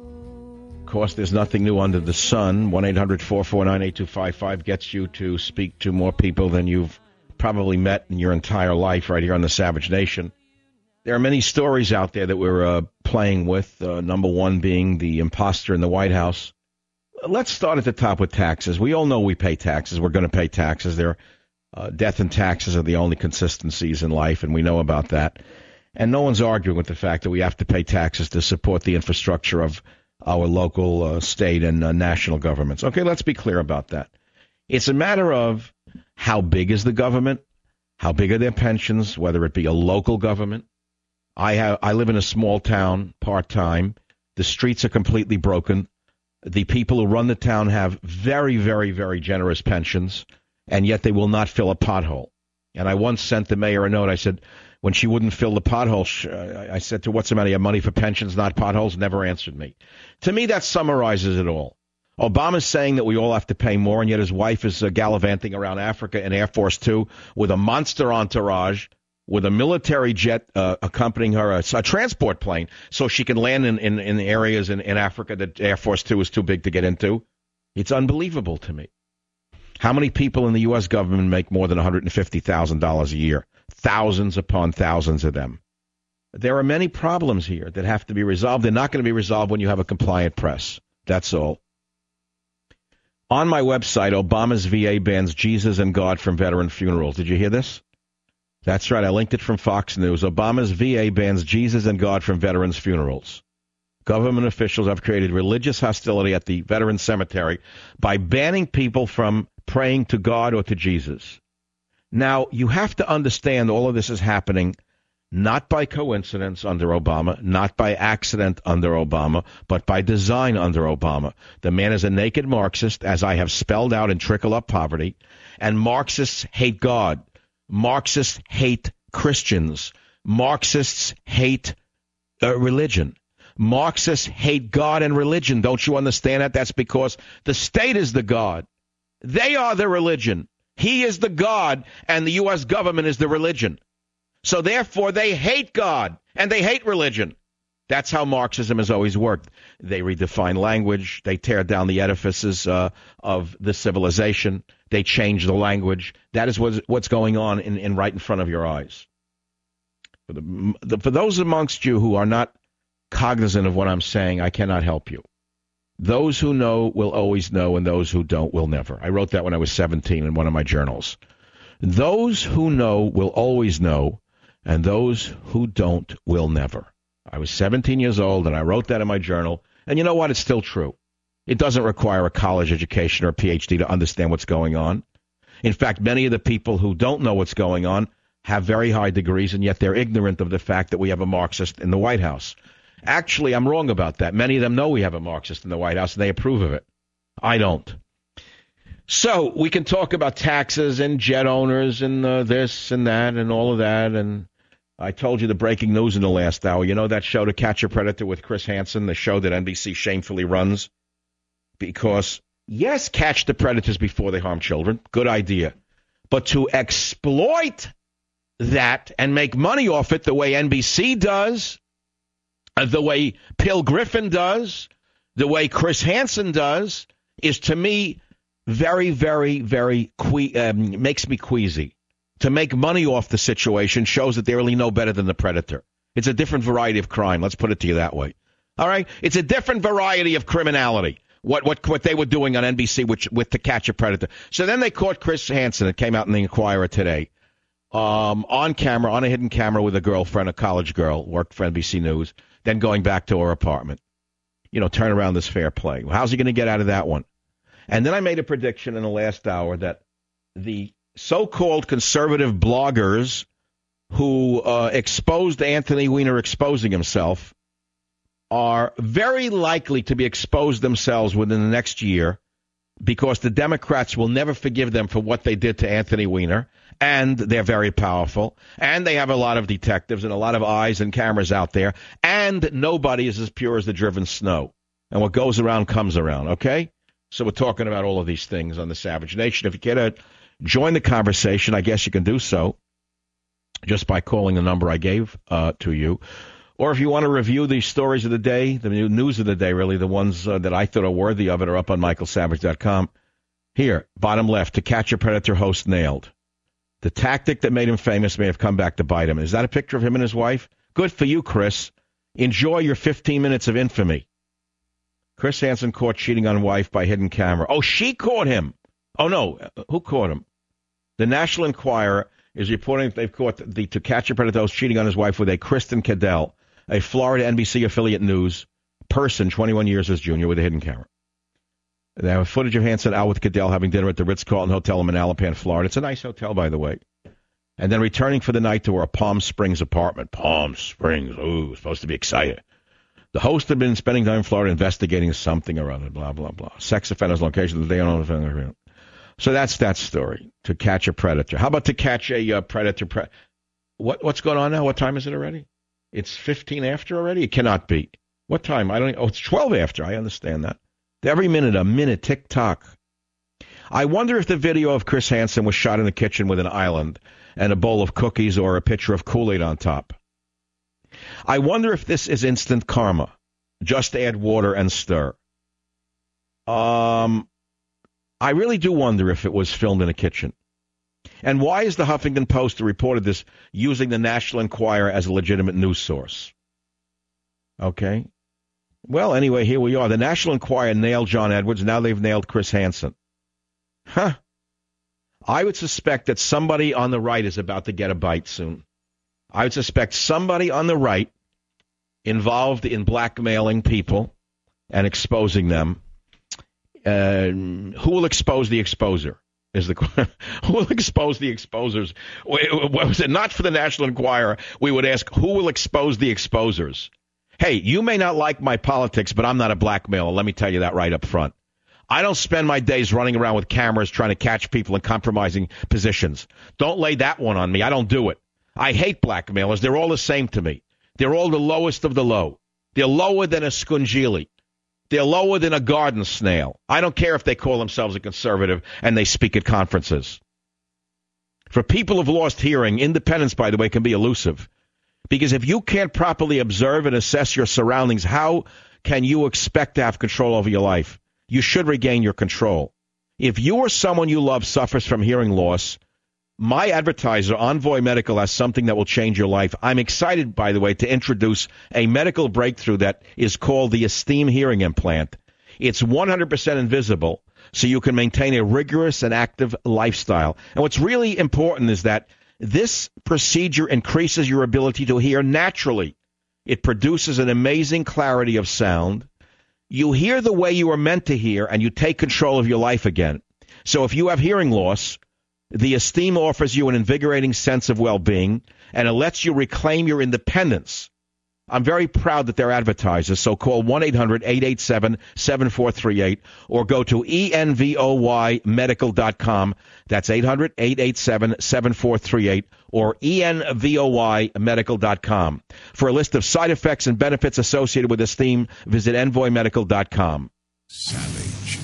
Of course, there's nothing new under the sun. one eight hundred four four nine eight two five five gets you to speak to more people than you've probably met in your entire life right here on the Savage Nation. There are many stories out there that we're uh, playing with, uh, number one being the imposter in the White House. Let's start at the top with taxes. We all know we pay taxes. We're going to pay taxes. There Uh, death and taxes are the only consistencies in life, and we know about that. And no one's arguing with the fact that we have to pay taxes to support the infrastructure of our local, uh, state, and uh, national governments. Okay, let's be clear about that. It's a matter of how big is the government, how big are their pensions, whether it be a local government. I have, I live in a small town, part-time. The streets are completely broken. The people who run the town have very, very, very generous pensions, and yet they will not fill a pothole. And I once sent the mayor a note. I said, when she wouldn't fill the pothole, I said to her, what's the matter? You have money for pensions, not potholes? Never answered me. To me, that summarizes it all. Obama's saying that we all have to pay more, and yet his wife is uh, gallivanting around Africa in Air Force Two with a monster entourage, with a military jet uh, accompanying her, a, a transport plane, so she can land in, in, in areas in, in Africa that Air Force Two is too big to get into. It's unbelievable to me. How many people in the U S government make more than one hundred fifty thousand dollars a year? Thousands upon thousands of them. There are many problems here that have to be resolved. They're not going to be resolved when you have a compliant press. That's all. On my website, Obama's V A bans Jesus and God from veteran funerals. Did you hear this? That's right. I linked it from Fox News. Obama's V A bans Jesus and God from veterans' funerals. Government officials have created religious hostility at the veteran cemetery by banning people from praying to God or to Jesus. Now, you have to understand all of this is happening not by coincidence under Obama, not by accident under Obama, but by design under Obama. The man is a naked Marxist, as I have spelled out in Trickle Up Poverty, and Marxists hate God. Marxists hate Christians. Marxists hate uh, religion. Marxists hate God and religion. Don't you understand that? That's because the state is the God. They are the religion. He is the God, and the U S government is the religion. So therefore, they hate God, and they hate religion. That's how Marxism has always worked. They redefine language. They tear down the edifices uh, of the civilization. They change the language. That is what's, what's going on in, in right in front of your eyes. For, the, the, for those amongst you who are not cognizant of what I'm saying, I cannot help you. Those who know will always know, and those who don't will never. I wrote that when I was seventeen in one of my journals. Those who know will always know, and those who don't will never. I was seventeen years old, and I wrote that in my journal. And you know what? It's still true. It doesn't require a college education or a P H D to understand what's going on. In fact, many of the people who don't know what's going on have very high degrees, and yet they're ignorant of the fact that we have a Marxist in the White House. Actually, I'm wrong about that. Many of them know we have a Marxist in the White House, and they approve of it. I don't. So we can talk about taxes and jet owners and uh, this and that and all of that. And I told you the breaking news in the last hour. You know that show, To Catch a Predator with Chris Hansen, the show that N B C shamefully runs? Because, yes, catch the predators before they harm children. Good idea. But to exploit that and make money off it the way N B C does, the way Pill Griffin does, the way Chris Hansen does, is to me very, very, very, que- um, makes me queasy. To make money off the situation shows that they really know better than the predator. It's a different variety of crime. Let's put it to you that way. All right? It's a different variety of criminality, what what what they were doing on N B C which, with To Catch a Predator. So then they caught Chris Hansen. It came out in the Inquirer today. Um, on camera, on a hidden camera with a girlfriend, a college girl, worked for N B C News, then going back to her apartment. You know, turn around this fair play. How's he going to get out of that one? And then I made a prediction in the last hour that the so-called conservative bloggers who uh, exposed Anthony Weiner exposing himself are very likely to be exposed themselves within the next year, because the Democrats will never forgive them for what they did to Anthony Weiner, and they're very powerful, and they have a lot of detectives and a lot of eyes and cameras out there, and nobody is as pure as the driven snow. And what goes around comes around, okay? So we're talking about all of these things on the Savage Nation. If you care to join the conversation, I guess you can do so just by calling the number I gave uh, to you. Or if you want to review the stories of the day, the news of the day, really, the ones uh, that I thought are worthy of it, are up on michael savage dot com. Here, bottom left, To Catch a Predator host nailed. The tactic that made him famous may have come back to bite him. Is that a picture of him and his wife? Good for you, Chris. Enjoy your fifteen minutes of infamy. Chris Hansen caught cheating on wife by hidden camera. Oh, she caught him. Oh, no. Who caught him? The National Enquirer is reporting that they've caught the To Catch a Predator host cheating on his wife with a Kristen Cadell, a Florida N B C affiliate news person, twenty-one years as junior, with a hidden camera. They have footage of Hansen out with Cadell having dinner at the Ritz-Carlton Hotel in Manalapan, Florida. It's a nice hotel, by the way. And then returning for the night to her Palm Springs apartment. Palm Springs. Ooh, supposed to be excited. The host had been spending time in Florida investigating something or other, blah, blah, blah. Sex offenders location the day on offender. So that's that story, To Catch a Predator. How about To Catch a uh, Predator? Pre- what What's going on now? What time is it already? It's fifteen after already? It cannot be. What time? I don't. Oh, it's twelve after. I understand that. Every minute, a minute, tick-tock. I wonder if the video of Chris Hansen was shot in the kitchen with an island and a bowl of cookies or a pitcher of Kool-Aid on top. I wonder if this is instant karma. Just add water and stir. Um, I really do wonder if it was filmed in a kitchen. And why is the Huffington Post, who reported this, using the National Enquirer as a legitimate news source? Okay. Well, anyway, here we are. The National Enquirer nailed John Edwards. Now they've nailed Chris Hansen. Huh. I would suspect that somebody on the right is about to get a bite soon. I would suspect somebody on the right involved in blackmailing people and exposing them. Uh, who will expose the exposer? Is the who will expose the exposers? Was it not for the National Enquirer? We would ask, who will expose the exposers? Hey, you may not like my politics, but I'm not a blackmailer. Let me tell you that right up front. I don't spend my days running around with cameras trying to catch people in compromising positions. Don't lay that one on me. I don't do it. I hate blackmailers. They're all the same to me. They're all the lowest of the low. They're lower than a scungili. They're lower than a garden snail. I don't care if they call themselves a conservative and they speak at conferences. For people who've lost hearing, independence, by the way, can be elusive. Because if you can't properly observe and assess your surroundings, how can you expect to have control over your life? You should regain your control. If you or someone you love suffers from hearing loss, my advertiser, Envoy Medical, has something that will change your life. I'm excited, by the way, to introduce a medical breakthrough that is called the Esteem Hearing Implant. It's one hundred percent invisible, so you can maintain a rigorous and active lifestyle. And what's really important is that this procedure increases your ability to hear naturally. It produces an amazing clarity of sound. You hear the way you were meant to hear, and you take control of your life again. So if you have hearing loss, the Esteem offers you an invigorating sense of well-being, and it lets you reclaim your independence. I'm very proud that they're advertisers, so call one eight hundred eight eight seven seven four three eight or go to E N V O Y medical dot com. That's eight hundred eight eight seven seven four three eight or E N V O Y medical dot com. For a list of side effects and benefits associated with Esteem, visit envoy medical dot com. Savage.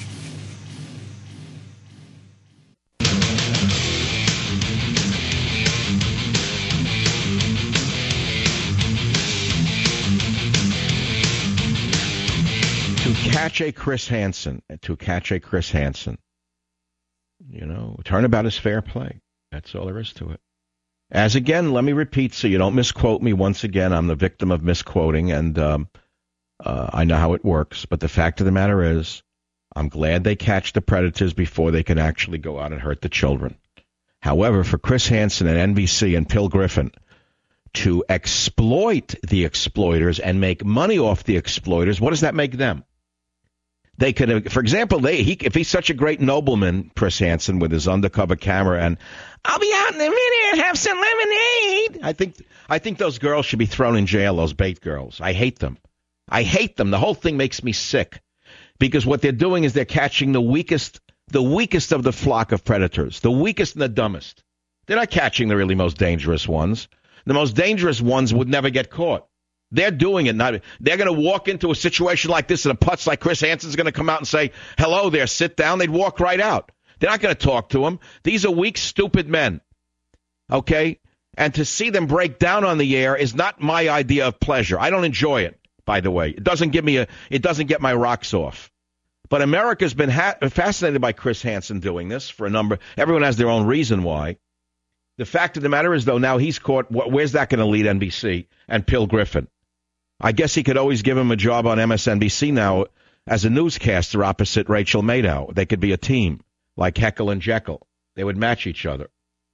To catch a Chris Hansen, to catch a Chris Hansen, you know, turnabout is fair play. That's all there is to it. As again, let me repeat so you don't misquote me once again. I'm the victim of misquoting, and um, uh, I know how it works. But the fact of the matter is, I'm glad they catch the predators before they can actually go out and hurt the children. However, for Chris Hansen and N B C and Phil Griffin to exploit the exploiters and make money off the exploiters, what does that make them? They could have, for example, they he, if he's such a great nobleman, Chris Hansen, with his undercover camera, and I'll be out in a minute and have some lemonade. I think I think those girls should be thrown in jail, those bait girls. I hate them. I hate them. The whole thing makes me sick because what they're doing is they're catching the weakest, the weakest of the flock of predators, the weakest and the dumbest. They're not catching the really most dangerous ones. The most dangerous ones would never get caught. They're doing it. Not, they're going to walk into a situation like this, and a putz like Chris Hansen's going to come out and say, hello there, sit down. They'd walk right out. They're not going to talk to him. These are weak, stupid men. Okay? And to see them break down on the air is not my idea of pleasure. I don't enjoy it, by the way. It doesn't give me a, it doesn't get my rocks off. But America's been ha- fascinated by Chris Hansen doing this for a number. Everyone has their own reason why. The fact of the matter is, though, now he's caught. Where's that going to lead N B C and Phil Griffin? I guess he could always give him a job on M S N B C now as a newscaster opposite Rachel Maddow. They could be a team, like Heckle and Jekyll. They would match each other.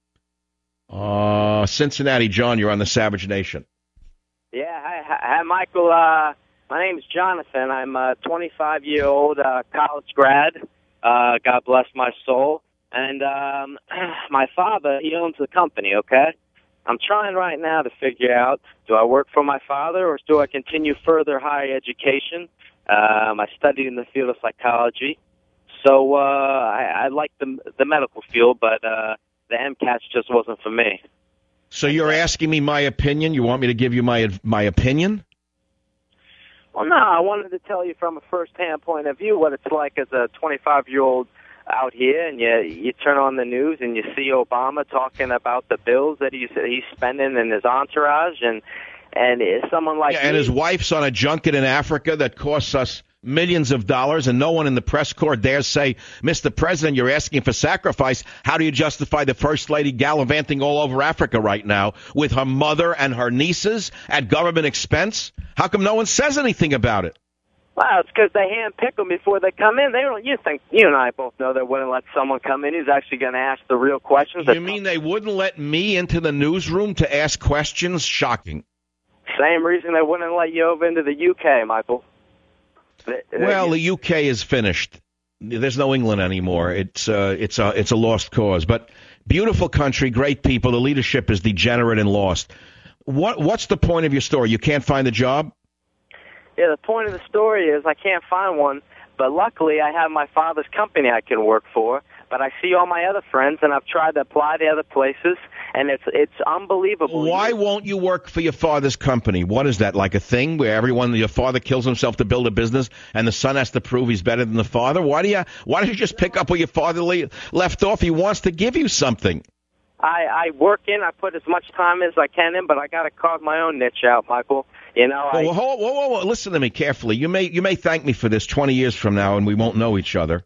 Uh, Cincinnati, John, you're on the Savage Nation. Yeah, hi, hi Michael. Uh, my name's Jonathan. I'm a twenty-five-year-old uh, college grad. Uh, God bless my soul. And um, my father, he owns the company, okay? I'm trying right now to figure out, do I work for my father or do I continue further higher education? Um, I studied in the field of psychology. So uh, I, I like the the medical field, but uh, the MCAT just wasn't for me. So you're asking me my opinion? You want me to give you my my opinion? Well, no, I wanted to tell you from a first-hand point of view what it's like as a twenty-five-year-old out here, and you you turn on the news and you see Obama talking about the bills that he's he's spending in his entourage, and and someone like yeah, and me, his wife's on a junket in Africa that costs us millions of dollars, and no one in the press corps dares say, Mister President, you're asking for sacrifice. How do you justify the First Lady gallivanting all over Africa right now with her mother and her nieces at government expense? How come no one says anything about it? Well, it's because they handpick them before they come in. They don't. You think you and I both know they wouldn't let someone come in who's actually going to ask the real questions. You mean they wouldn't let me into the newsroom to ask questions? Shocking. Same reason they wouldn't let you over into the U K, Michael. Well, the U K is finished. There's no England anymore. It's uh, it's a it's a lost cause. But beautiful country, great people. The leadership is degenerate and lost. What what's the point of your story? You can't find a job? Yeah, the point of the story is I can't find one. But luckily, I have my father's company I can work for. But I see all my other friends, and I've tried to apply to other places, and it's it's unbelievable. Why won't you work for your father's company? What is that, like a thing where everyone, your father kills himself to build a business, and the son has to prove he's better than the father? Why do you Why don't you just pick up where your father le- left off? He wants to give you something. I, I work in, I put as much time as I can in, but I got to carve my own niche out, Michael. You know, I... Whoa, whoa, whoa, whoa, listen to me carefully. You may you may thank me for this twenty years from now, and we won't know each other.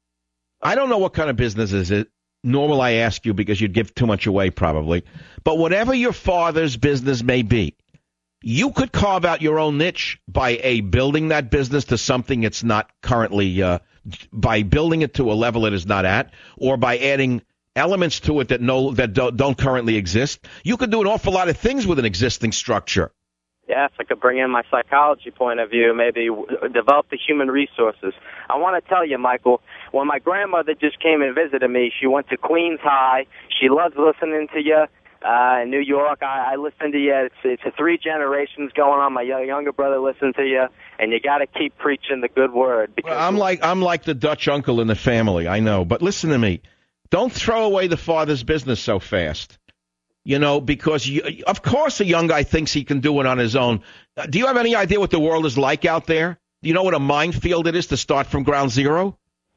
I don't know what kind of business is it. Normal, I ask you because you'd give too much away probably. But whatever your father's business may be, you could carve out your own niche by a building that business to something it's not currently, uh, by building it to a level it is not at, or by adding elements to it that no that don't, don't currently exist. You could do an awful lot of things with an existing structure. Yes, I could bring in my psychology point of view, maybe develop the human resources. I want to tell you, Michael, when my grandmother just came and visited me, she went to Queens High. She loves listening to you. Uh, in New York, I, I listen to you. It's, it's a three generations going on. My younger brother listens to you, and you got to keep preaching the good word. Because well, I'm like I'm like the Dutch uncle in the family, I know. But listen to me. Don't throw away the father's business so fast. You know, because, you, of course, a young guy thinks he can do it on his own. Do you have any idea what the world is like out there? Do you know what a minefield it is to start from ground zero?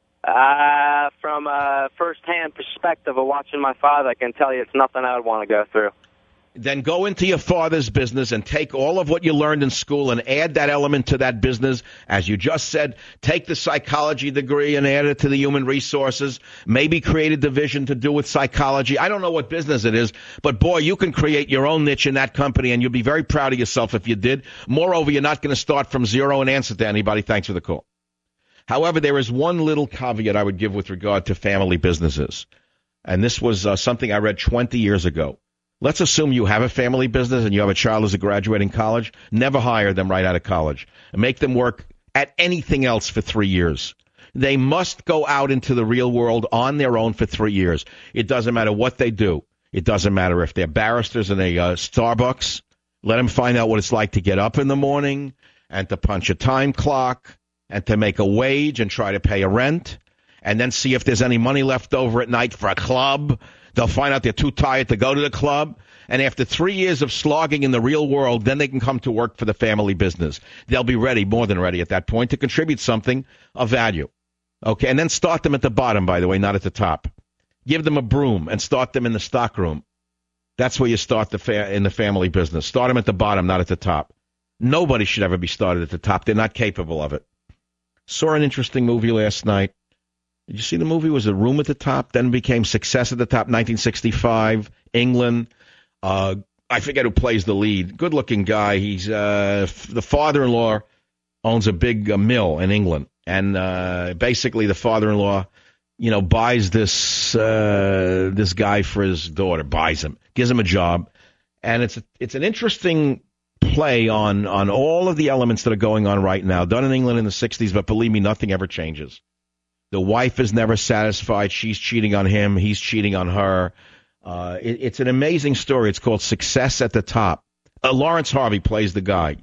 Uh, from a first-hand perspective of watching my father, I can tell you it's nothing I would want to go through. Then go into your father's business and take all of what you learned in school and add that element to that business. As you just said, take the psychology degree and add it to the human resources. Maybe create a division to do with psychology. I don't know what business it is, but boy, you can create your own niche in that company, and you'll be very proud of yourself if you did. Moreover, you're not going to start from zero and answer to anybody. Thanks for the call. However, there is one little caveat I would give with regard to family businesses, and this was uh, something I read twenty years ago. Let's assume you have a family business and you have a child who's graduating college. Never hire them right out of college. Make them work at anything else for three years. They must go out into the real world on their own for three years. It doesn't matter what they do. It doesn't matter if they're barristers in a uh, Starbucks. Let them find out what it's like to get up in the morning and to punch a time clock and to make a wage and try to pay a rent, and then see if there's any money left over at night for a club. They'll find out they're too tired to go to the club. And after three years of slogging in the real world, then they can come to work for the family business. They'll be ready, more than ready at that point, to contribute something of value. Okay, and then start them at the bottom, by the way, not at the top. Give them a broom and start them in the stock room. That's where you start the fa- in the family business. Start them at the bottom, not at the top. Nobody should ever be started at the top. They're not capable of it. Saw an interesting movie last night. Did you see the movie? It was A Room at the Top, then became Success at the Top, nineteen sixty-five, England. Uh, I forget who plays the lead. Good-looking guy. He's uh, the father-in-law owns a big uh, mill in England, and uh, basically the father-in-law, you know, buys this uh, this guy for his daughter, buys him, gives him a job, and it's it's an interesting play on on all of the elements that are going on right now. Done in England in the sixties, but believe me, nothing ever changes. The wife is never satisfied. She's cheating on him. He's cheating on her. Uh, it, it's an amazing story. It's called Success at the Top. Uh, Lawrence Harvey plays the guy.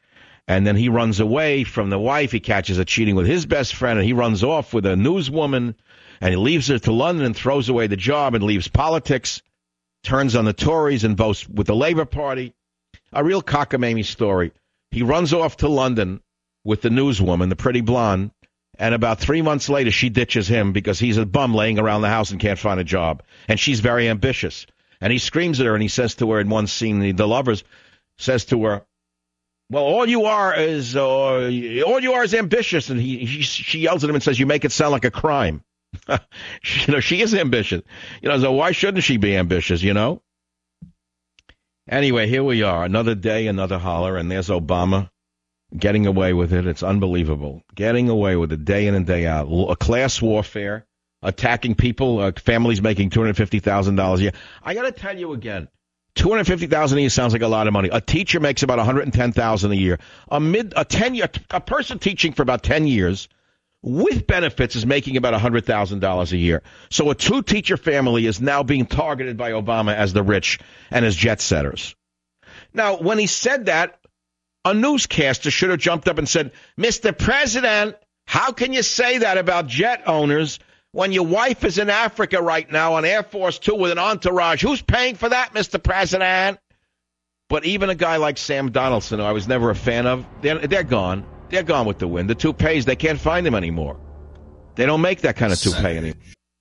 And then he runs away from the wife. He catches her cheating with his best friend, and he runs off with a newswoman, and he leaves her to London and throws away the job and leaves politics, turns on the Tories and votes with the Labour Party. A real cockamamie story. He runs off to London with the newswoman, the pretty blonde, and about three months later, she ditches him because he's a bum laying around the house and can't find a job. And she's very ambitious. And he screams at her, and he says to her in one scene, the, the lovers says to her, Well, all you are is uh, all you are is ambitious, and he, he she yells at him and says, "You make it sound like a crime." you know, she is ambitious. You know, so why shouldn't she be ambitious? You know. Anyway, here we are, another day, another holler, and there's Obama getting away with it. It's unbelievable, getting away with it day in and day out. A class warfare, attacking people, uh, families making two hundred fifty thousand dollars a year. I got to tell you again. two hundred fifty thousand dollars a year sounds like a lot of money. A teacher makes about one hundred ten thousand dollars a year. A mid, a ten year, a person teaching for about ten years with benefits is making about one hundred thousand dollars a year. So a two teacher family is now being targeted by Obama as the rich and as jet setters. Now, when he said that, a newscaster should have jumped up and said, "Mister President, how can you say that about jet owners when your wife is in Africa right now on Air Force Two with an entourage? Who's paying for that, Mister President?" But even a guy like Sam Donaldson, who I was never a fan of, they're, they're gone. They're gone with the wind. The toupees, they can't find them anymore. They don't make that kind of toupee anymore.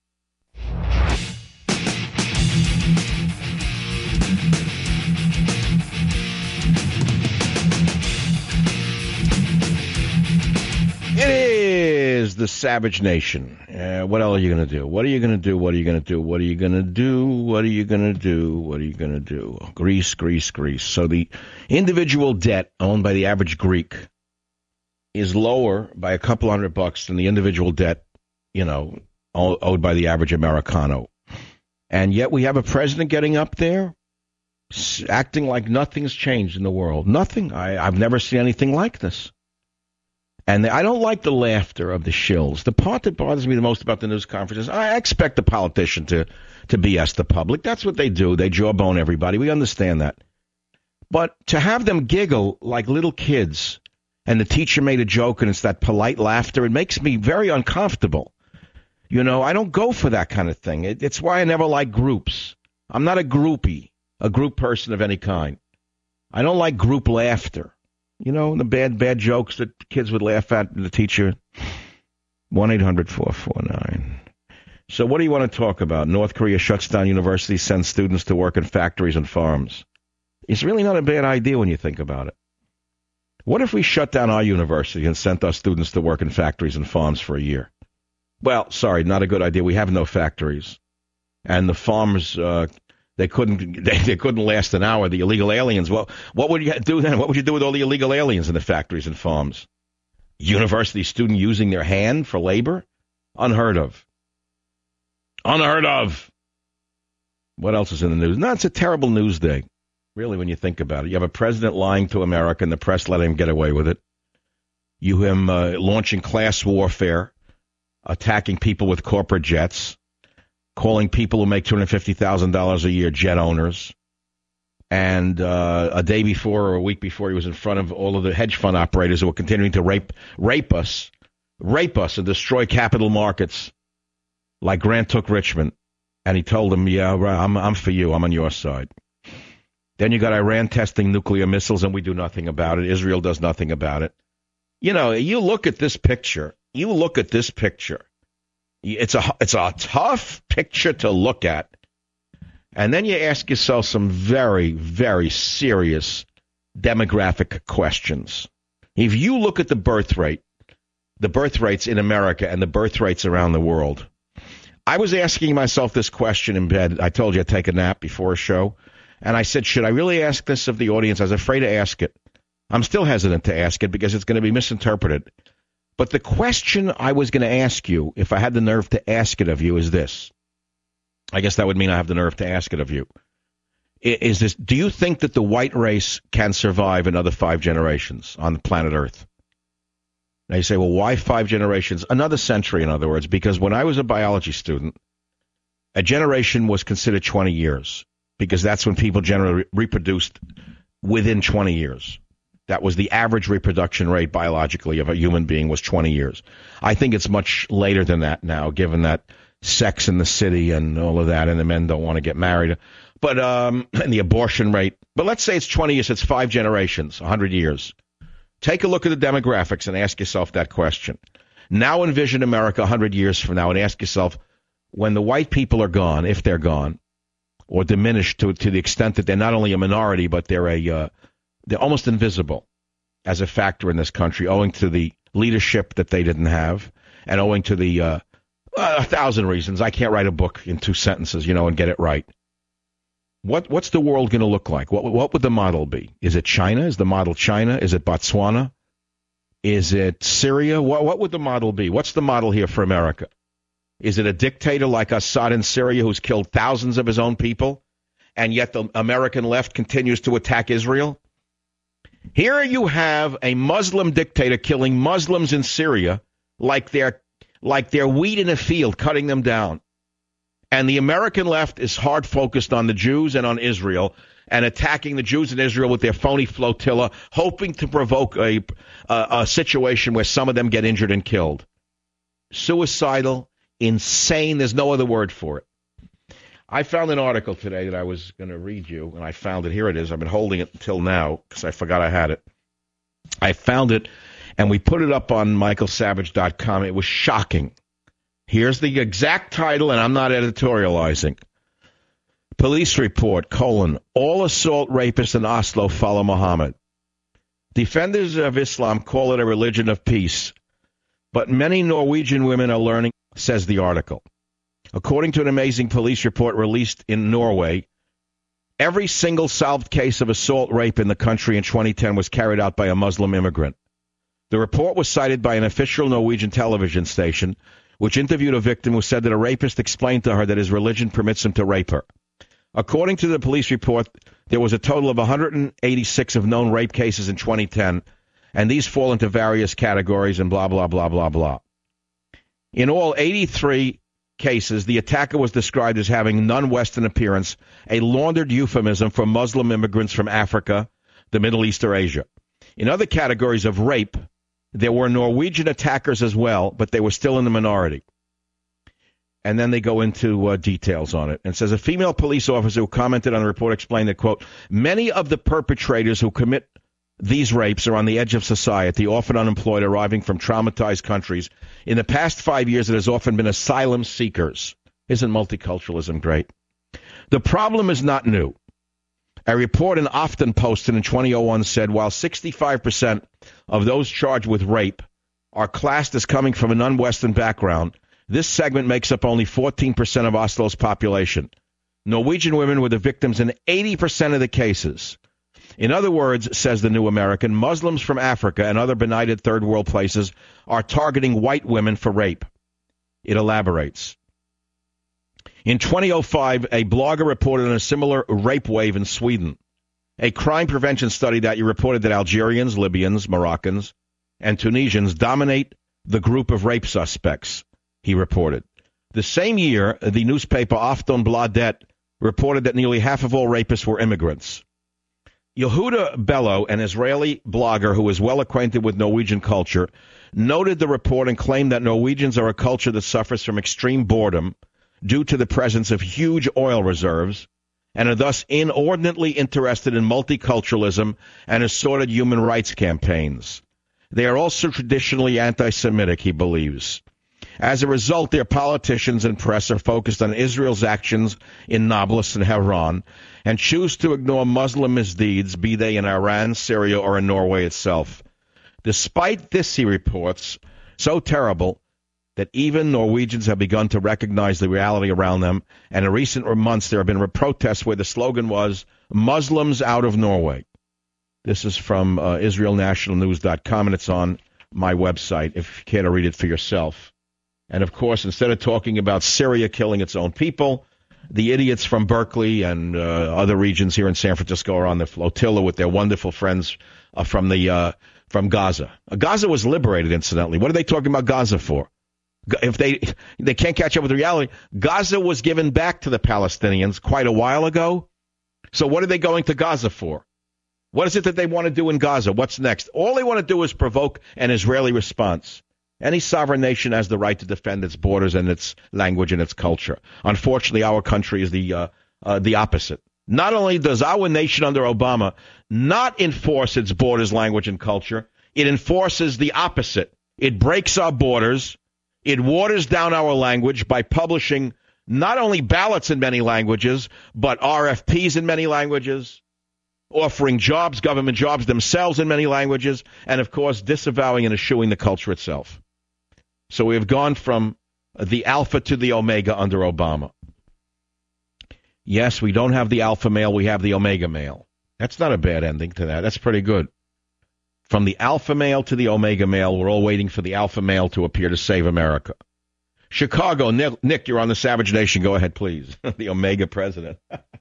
It is the Savage Nation. Uh, what else are you going to do? What are you going to do? What are you going to do? What are you going to do? What are you going to do? What are you going to do? Greece, Greece, Greece. So the individual debt owned by the average Greek is lower by a couple hundred bucks than the individual debt, you know, owed by the average Americano. And yet we have a president getting up there, acting like nothing's changed in the world. Nothing. I, I've never seen anything like this. And I don't like the laughter of the shills. The part that bothers me the most about the news conference is I expect the politician to, to B S the public. That's what they do. They jawbone everybody. We understand that. But to have them giggle like little kids and the teacher made a joke and it's that polite laughter, it makes me very uncomfortable. You know, I don't go for that kind of thing. It, it's why I never like groups. I'm not a groupie, a group person of any kind. I don't like group laughter. You know, the bad, bad jokes that kids would laugh at the teacher. one eight hundred four four nine. So what do you want to talk about? North Korea shuts down universities, sends students to work in factories and farms. It's really not a bad idea when you think about it. What if we shut down our university and sent our students to work in factories and farms for a year? Well, sorry, not a good idea. We have no factories. And the farms... Uh, They couldn't. They, they couldn't last an hour. The illegal aliens. Well, what would you do then? What would you do with all the illegal aliens in the factories and farms? University student using their hand for labor? Unheard of. Unheard of. What else is in the news? No, it's a terrible news day, really, when you think about it. You have a president lying to America, and the press let him get away with it. You him uh, launching class warfare, attacking people with corporate jets. Calling people who make two hundred fifty thousand dollars a year jet owners. And uh, a day before or a week before, he was in front of all of the hedge fund operators who were continuing to rape rape us, rape us and destroy capital markets like Grant took Richmond. And he told them, yeah, I'm, I'm for you. I'm on your side. Then you got Iran testing nuclear missiles, and we do nothing about it. Israel does nothing about it. You know, you look at this picture. You look at this picture. It's a it's a tough picture to look at. And then you ask yourself some very, very serious demographic questions. If you look at the birth rate, the birth rates in America and the birth rates around the world, I was asking myself this question in bed. I told you I'd take a nap before a show. And I said, should I really ask this of the audience? I was afraid to ask it. I'm still hesitant to ask it because it's going to be misinterpreted. But the question I was going to ask you, if I had the nerve to ask it of you, is this. I guess that would mean I have the nerve to ask it of you. Is this, do you think that the white race can survive another five generations on the planet Earth? Now you say, well, why five generations? Another century, in other words, because when I was a biology student, a generation was considered twenty years because that's when people generally reproduced within twenty years. That was the average reproduction rate biologically of a human being was twenty years. I think it's much later than that now, given that Sex in the City and all of that, and the men don't want to get married. But um, and the abortion rate. But let's say it's twenty years. It's five generations, one hundred years. Take a look at the demographics and ask yourself that question. Now envision America one hundred years from now and ask yourself, when the white people are gone, if they're gone, or diminished to to the extent that they're not only a minority, but they're a uh, they're almost invisible. as a factor in this country, owing to the leadership that they didn't have, and owing to the uh, a thousand reasons. I can't write a book in two sentences, you know, and get it right. What what's the world going to look like? What what would the model be? Is it China? Is the model China? Is it Botswana? Is it Syria? What what would the model be? What's the model here for America? Is it a dictator like Assad in Syria who's killed thousands of his own people, and yet the American left continues to attack Israel? Here you have a Muslim dictator killing Muslims in Syria like they're like they're wheat in a field, cutting them down. And the American left is hard focused on the Jews and on Israel and attacking the Jews in Israel with their phony flotilla, hoping to provoke a, a, a situation where some of them get injured and killed. Suicidal, insane, there's no other word for it. I found an article today that I was going to read you, and I found it. Here it is. I've been holding it until now because I forgot I had it. I found it, and we put it up on michael savage dot com. It was shocking. Here's the exact title, and I'm not editorializing. Police report, colon, all assault rapists in Oslo follow Muhammad. Defenders of Islam call it a religion of peace, but many Norwegian women are learning, says the article. According to an amazing police report released in Norway, every single solved case of assault rape in the country in twenty ten was carried out by a Muslim immigrant. The report was cited by an official Norwegian television station, which interviewed a victim who said that a rapist explained to her that his religion permits him to rape her. According to the police report, there was a total of one hundred eighty-six of known rape cases in twenty ten, and these fall into various categories and blah, blah, blah, blah, blah. In all eighty-three cases, the attacker was described as having non-Western appearance, a laundered euphemism for Muslim immigrants from Africa, the Middle East, or Asia. In other categories of rape, there were Norwegian attackers as well, but they were still in the minority. And then they go into uh, details on it. And says a female police officer who commented on the report explained that, quote, many of the perpetrators who commit these rapes are on the edge of society, often unemployed, arriving from traumatized countries. In the past five years, it has often been asylum seekers. Isn't multiculturalism great? The problem is not new. A report in Aftenposten in twenty oh one said while sixty-five percent of those charged with rape are classed as coming from a non-Western background, this segment makes up only fourteen percent of Oslo's population. Norwegian women were the victims in eighty percent of the cases. In other words, says the New American, Muslims from Africa and other benighted third world places are targeting white women for rape. It elaborates. In twenty oh five, a blogger reported on a similar rape wave in Sweden. A crime prevention study that year reported that Algerians, Libyans, Moroccans, and Tunisians dominate the group of rape suspects, he reported. The same year, the newspaper Aftonbladet reported that nearly half of all rapists were immigrants. Yehuda Bello, an Israeli blogger who is well acquainted with Norwegian culture, noted the report and claimed that Norwegians are a culture that suffers from extreme boredom due to the presence of huge oil reserves and are thus inordinately interested in multiculturalism and assorted human rights campaigns. They are also traditionally anti-Semitic, he believes. As a result, their politicians and press are focused on Israel's actions in Nablus and Hebron and choose to ignore Muslim misdeeds, be they in Iran, Syria, or in Norway itself. Despite this, he reports, so terrible that even Norwegians have begun to recognize the reality around them, and in recent months there have been protests where the slogan was, Muslims out of Norway. This is from uh, Israel National News dot com, and it's on my website if you care to read it for yourself. And, of course, instead of talking about Syria killing its own people, the idiots from Berkeley and uh, other regions here in San Francisco are on the flotilla with their wonderful friends uh, from the uh, from Gaza. Uh, Gaza was liberated, incidentally. What are they talking about Gaza for? If they they can't catch up with reality, Gaza was given back to the Palestinians quite a while ago. So what are they going to Gaza for? What is it that they want to do in Gaza? What's next? All they want to do is provoke an Israeli response. Any sovereign nation has the right to defend its borders and its language and its culture. Unfortunately, our country is the uh, uh, the opposite. Not only does our nation under Obama not enforce its borders, language, and culture, it enforces the opposite. It breaks our borders. It waters down our language by publishing not only ballots in many languages, but R F Ps in many languages. offering jobs, government jobs themselves in many languages, and, of course, disavowing and eschewing the culture itself. So we have gone from the alpha to the omega under Obama. Yes, we don't have the alpha male, we have the omega male. That's not a bad ending to that. That's pretty good. From the alpha male to the omega male, we're all waiting for the alpha male to appear to save America. Chicago, Nick, Nick, you're on the Savage Nation. Go ahead, please. The omega president.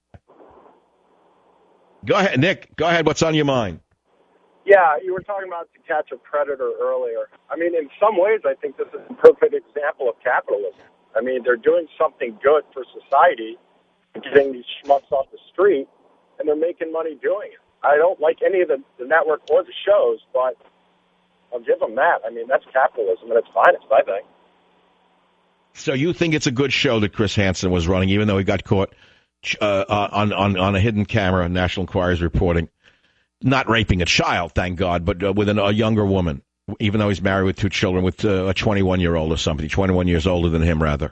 Go ahead, Nick. Go ahead. What's on your mind? Yeah, you were talking about To Catch a Predator earlier. I mean, in some ways, I think this is a perfect example of capitalism. I mean, they're doing something good for society, getting these schmucks off the street, and they're making money doing it. I don't like any of the, the network or the shows, but I'll give them that. I mean, that's capitalism at its finest, I think. So you think it's a good show that Chris Hansen was running, even though he got caught uh, on, on, on a hidden camera, National Enquirer's reporting, not raping a child, thank God, but uh, with an, a younger woman, even though he's married with two children, with uh, a twenty-one-year-old or somebody, twenty-one years older than him, rather.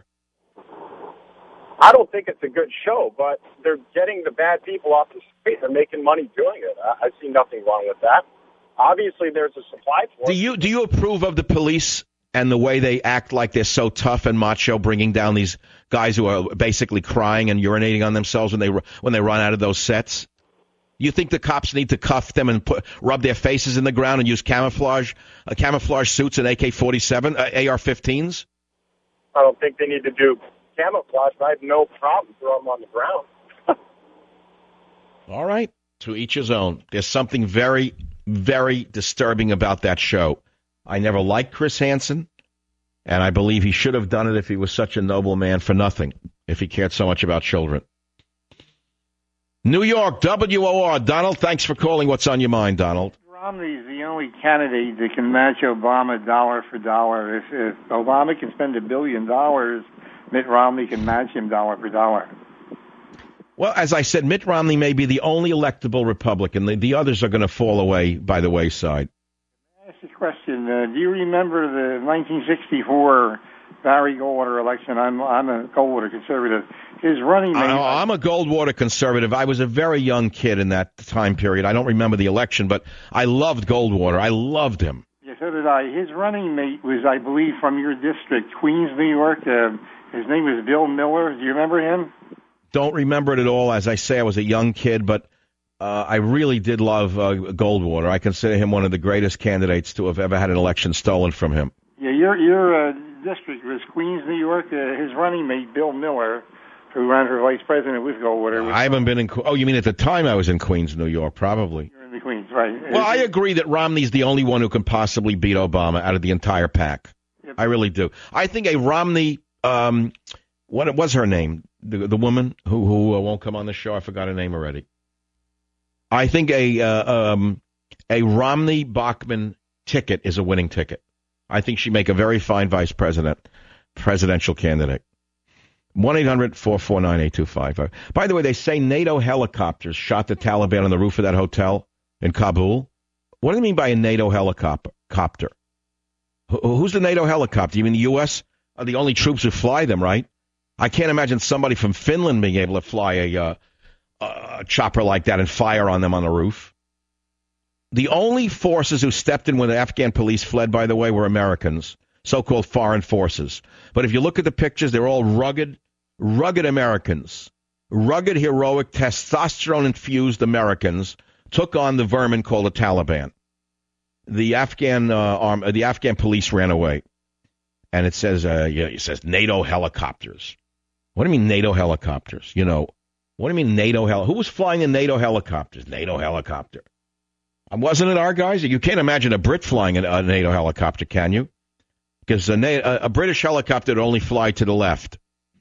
I don't think it's a good show, but they're getting the bad people off the street. They're making money doing it. I, I see nothing wrong with that. Obviously, there's a supply for it. Do you, do you approve of the police and the way they act like they're so tough and macho, bringing down these guys who are basically crying and urinating on themselves when they when they run out of those sets? You think the cops need to cuff them and put, rub their faces in the ground and use camouflage uh, camouflage suits and A K forty-seven, uh, A R fifteens? I don't think they need to do camouflage, but I have no problem throwing them on the ground. All right. To each his own. There's something very, very disturbing about that show. I never liked Chris Hansen, and I believe he should have done it if he was such a noble man for nothing, if he cared so much about children. New York, W O R. Donald, thanks for calling. What's on your mind, Donald? Romney's the only candidate that can match Obama dollar for dollar. If, if Obama can spend a billion dollars, Mitt Romney can match him dollar for dollar. Well, as I said, Mitt Romney may be the only electable Republican. The, the others are going to fall away by the wayside. Ask a question. Uh, do you remember the nineteen sixty-four Barry Goldwater election? I'm I'm a Goldwater conservative. His running mate. I, I'm a Goldwater conservative. I was a very young kid in that time period. I don't remember the election, but I loved Goldwater. I loved him. Yeah, so did I. His running mate was, I believe, from your district, Queens, New York. Uh, his name was Bill Miller. Do you remember him? Don't remember it at all. As I say, I was a young kid, but uh, I really did love uh, Goldwater. I consider him one of the greatest candidates to have ever had an election stolen from him. Yeah, your your uh, district was Queens, New York. Uh, his running mate, Bill Miller, who ran for vice president with Goldwater. I haven't been in. Oh, you mean at the time I was in Queens, New York, probably. You're in the Queens, right? Well, I agree that Romney's the only one who can possibly beat Obama out of the entire pack. Yep. I really do. I think a Romney. Um, what was her name? The the woman who who uh, won't come on the show. I forgot her name already. I think a uh, um, a Romney Bachmann ticket is a winning ticket. I think she'd make a very fine vice president, presidential candidate. one eight hundred four four nine eight two five five. By the way, they say NATO helicopters shot the Taliban on the roof of that hotel in Kabul. What do you mean by a NATO helicopter? Who's the NATO helicopter? You mean the U S are the only troops who fly them, right? I can't imagine somebody from Finland being able to fly a, uh, a chopper like that and fire on them on the roof. The only forces who stepped in when the Afghan police fled, by the way, were Americans, so-called foreign forces. But if you look at the pictures, they're all rugged, rugged Americans. Rugged, heroic, testosterone-infused Americans took on the vermin called the Taliban. The Afghan uh, arm, uh, the Afghan police ran away. And it says, uh, yeah, it says NATO helicopters. What do you mean NATO helicopters? You know, what do you mean NATO hel? Who was flying in NATO helicopters? NATO helicopter. Wasn't it our guys? You can't imagine a Brit flying a NATO helicopter, can you? Because a, a British helicopter would only fly to the left.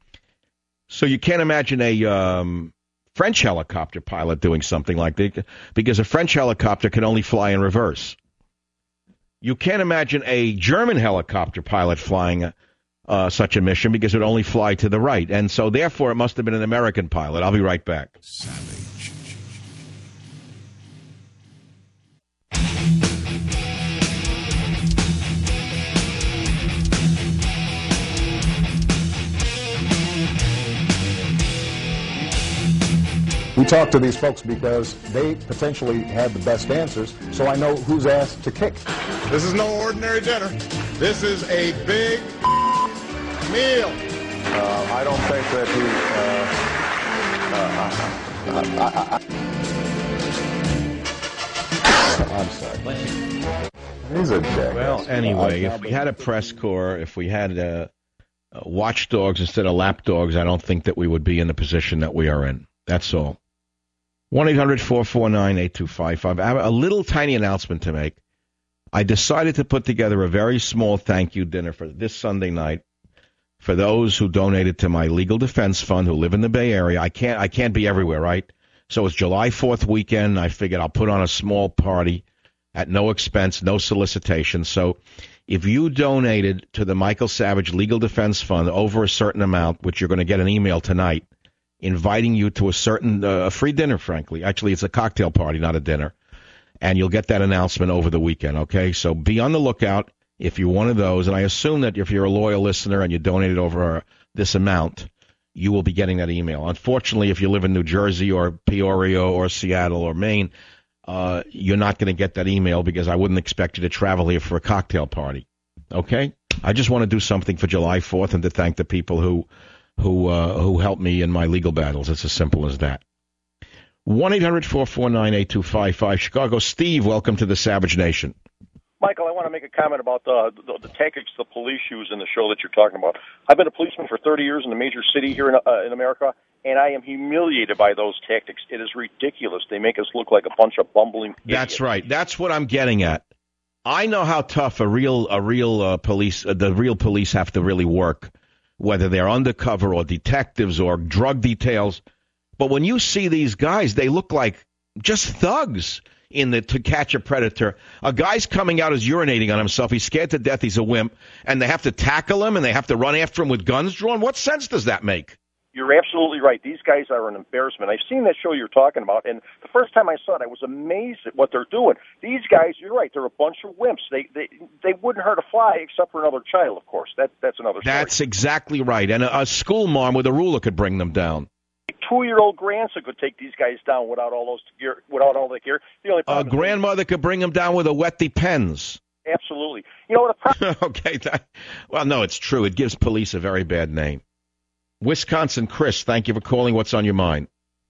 So you can't imagine a um, French helicopter pilot doing something like that, because a French helicopter can only fly in reverse. You can't imagine a German helicopter pilot flying uh, such a mission, because it would only fly to the right. And so, therefore, it must have been an American pilot. I'll be right back. Savage. We talk to these folks because they potentially have the best answers, so I know whose ass to kick. This is no ordinary dinner. This is a big meal. Uh, I don't think that he... Uh, uh, uh, uh, uh, I'm sorry. He's a dick. Well, anyway, if we had a press corps, if we had uh, uh, watchdogs instead of lapdogs, I don't think that we would be in the position that we are in. That's all. one eight hundred four four nine eight two five five. I have a little tiny announcement to make. I decided to put together a very small thank you dinner for this Sunday night for those who donated to my legal defense fund who live in the Bay Area. I can't I can't be everywhere, right? So it's July fourth weekend. I figured I'll put on a small party at no expense, no solicitation. So if you donated to the Michael Savage Legal Defense Fund over a certain amount, which you're going to get an email tonight, inviting you to a certain uh, free dinner, frankly. Actually, it's a cocktail party, not a dinner. And you'll get that announcement over the weekend, okay? So be on the lookout if you're one of those. And I assume that if you're a loyal listener and you donated over this amount, you will be getting that email. Unfortunately, if you live in New Jersey or Peoria or Seattle or Maine, uh, you're not going to get that email because I wouldn't expect you to travel here for a cocktail party, okay? I just want to do something for July fourth and to thank the people who... who uh, who helped me in my legal battles. It's as simple as that. one eight hundred four four nine eight two five five. Chicago. Steve, welcome to the Savage Nation. Michael, I want to make a comment about the, the, the tactics the police use in the show that you're talking about. I've been a policeman for thirty years in a major city here in, uh, in America, and I am humiliated by those tactics. It is ridiculous. They make us look like a bunch of bumbling idiots. That's right. That's what I'm getting at. I know how tough a real a real uh, police uh, the real police have to really work, whether they're undercover or detectives or drug details. But when you see these guys, they look like just thugs in the To Catch a Predator. A guy's coming out as urinating on himself. He's scared to death. He's a wimp. And they have to tackle him and they have to run after him with guns drawn. What sense does that make? You're absolutely right. These guys are an embarrassment. I've seen that show you're talking about, and the first time I saw it, I was amazed at what they're doing. These guys, you're right, they're a bunch of wimps. They they they wouldn't hurt a fly except for another child, of course. That That's another story. That's exactly right. And a, a school mom with a ruler could bring them down. A two-year-old grandson could take these guys down without all those gear, without all that gear. The only A grandmother could bring them down with a wet depends. Absolutely. You know what? The problem okay. That, well, no, it's true. It gives police a very bad name. Wisconsin, Chris, thank you for calling. What's on your mind?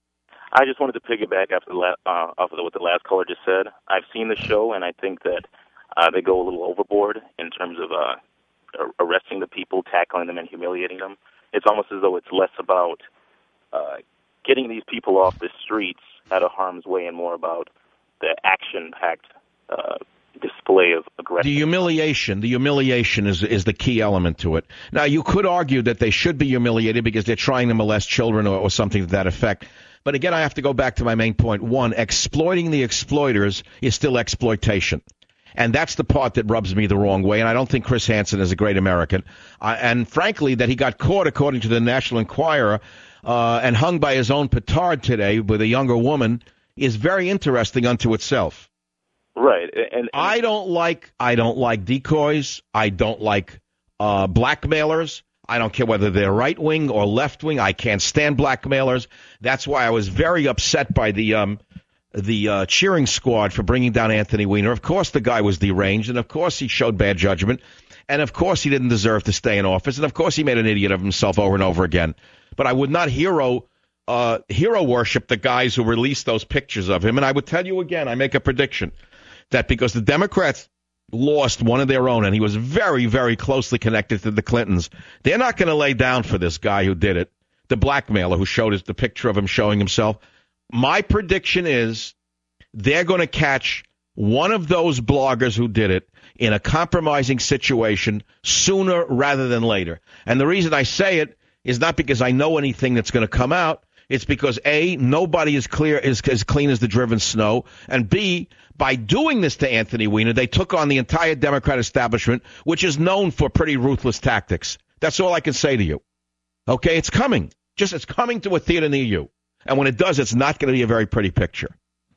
I just wanted to piggyback after the la- uh, off of what the last caller just said. I've seen the show, and I think that uh, they go a little overboard in terms of uh, arresting the people, tackling them, and humiliating them. It's almost as though it's less about uh, getting these people off the streets out of harm's way and more about the action-packed uh display of aggression. The humiliation, the humiliation is is the key element to it. Now, you could argue that they should be humiliated because they're trying to molest children or, or something to that effect. But again, I have to go back to my main point. One, exploiting the exploiters is still exploitation. And that's the part that rubs me the wrong way. And I don't think Chris Hansen is a great American. Uh, and frankly, that he got caught, according to the National Enquirer, uh, and hung by his own petard today with a younger woman is very interesting unto itself. Right, and, and I don't like I don't like decoys. I don't like uh, blackmailers. I don't care whether they're right wing or left wing. I can't stand blackmailers. That's why I was very upset by the um, the uh, cheering squad for bringing down Anthony Weiner. Of course, the guy was deranged, and of course he showed bad judgment, and of course he didn't deserve to stay in office, and of course he made an idiot of himself over and over again. But I would not hero. Uh, hero worship the guys who released those pictures of him. And I would tell you again, I make a prediction that because the Democrats lost one of their own, and he was very, very closely connected to the Clintons, they're not going to lay down for this guy who did it, the blackmailer who showed us the picture of him showing himself. My prediction is they're going to catch one of those bloggers who did it in a compromising situation sooner rather than later. And the reason I say it is not because I know anything that's going to come out. It's because, A, nobody is clear is as clean as the driven snow, and B, by doing this to Anthony Weiner, they took on the entire Democrat establishment, which is known for pretty ruthless tactics. That's all I can say to you. Okay, it's coming. Just it's coming to a theater near you. And when it does, it's not going to be a very pretty picture.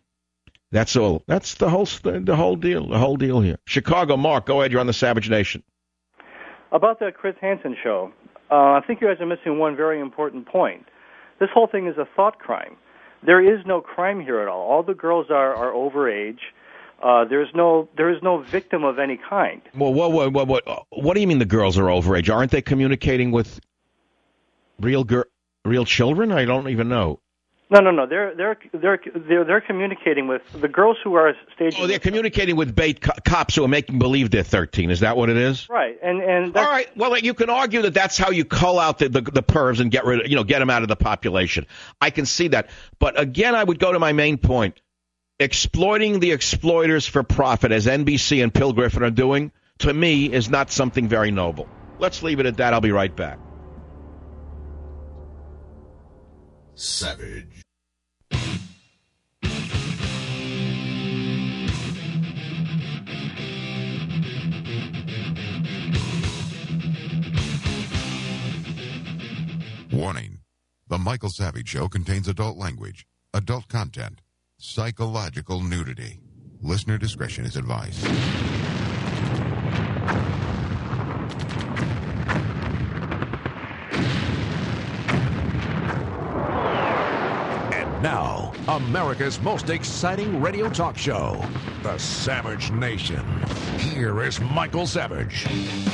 That's all. That's the whole the whole deal. The whole deal here. Chicago, Mark, go ahead. You're on the Savage Nation. About the Chris Hansen show, uh, I think you guys are missing one very important point. This whole thing is a thought crime. there is no crime here at all. All the girls are, are overage. Uh, there's no there is no victim of any kind. Well, what, what, what, what, what do you mean the girls are overage? Aren't they communicating with real gir- real children? I don't even know. No, no, no. They're they're they're they're they're communicating with the girls who are staging. Oh, they're communicating with bait co- cops who are making believe they're thirteen. Is that what it is? Right, and and all right. Well, you can argue that that's how you cull out the, the the pervs and get rid of, you know, get them out of the population. I can see that, but again, I would go to my main point: exploiting the exploiters for profit, as N B C and Pill Griffin are doing, to me, is not something very noble. Let's leave it at that. I'll be right back. Savage. Warning. The Michael Savage Show contains adult language, adult content, psychological nudity. Listener discretion is advised. And now, America's most exciting radio talk show, The Savage Nation. Here is Michael Savage.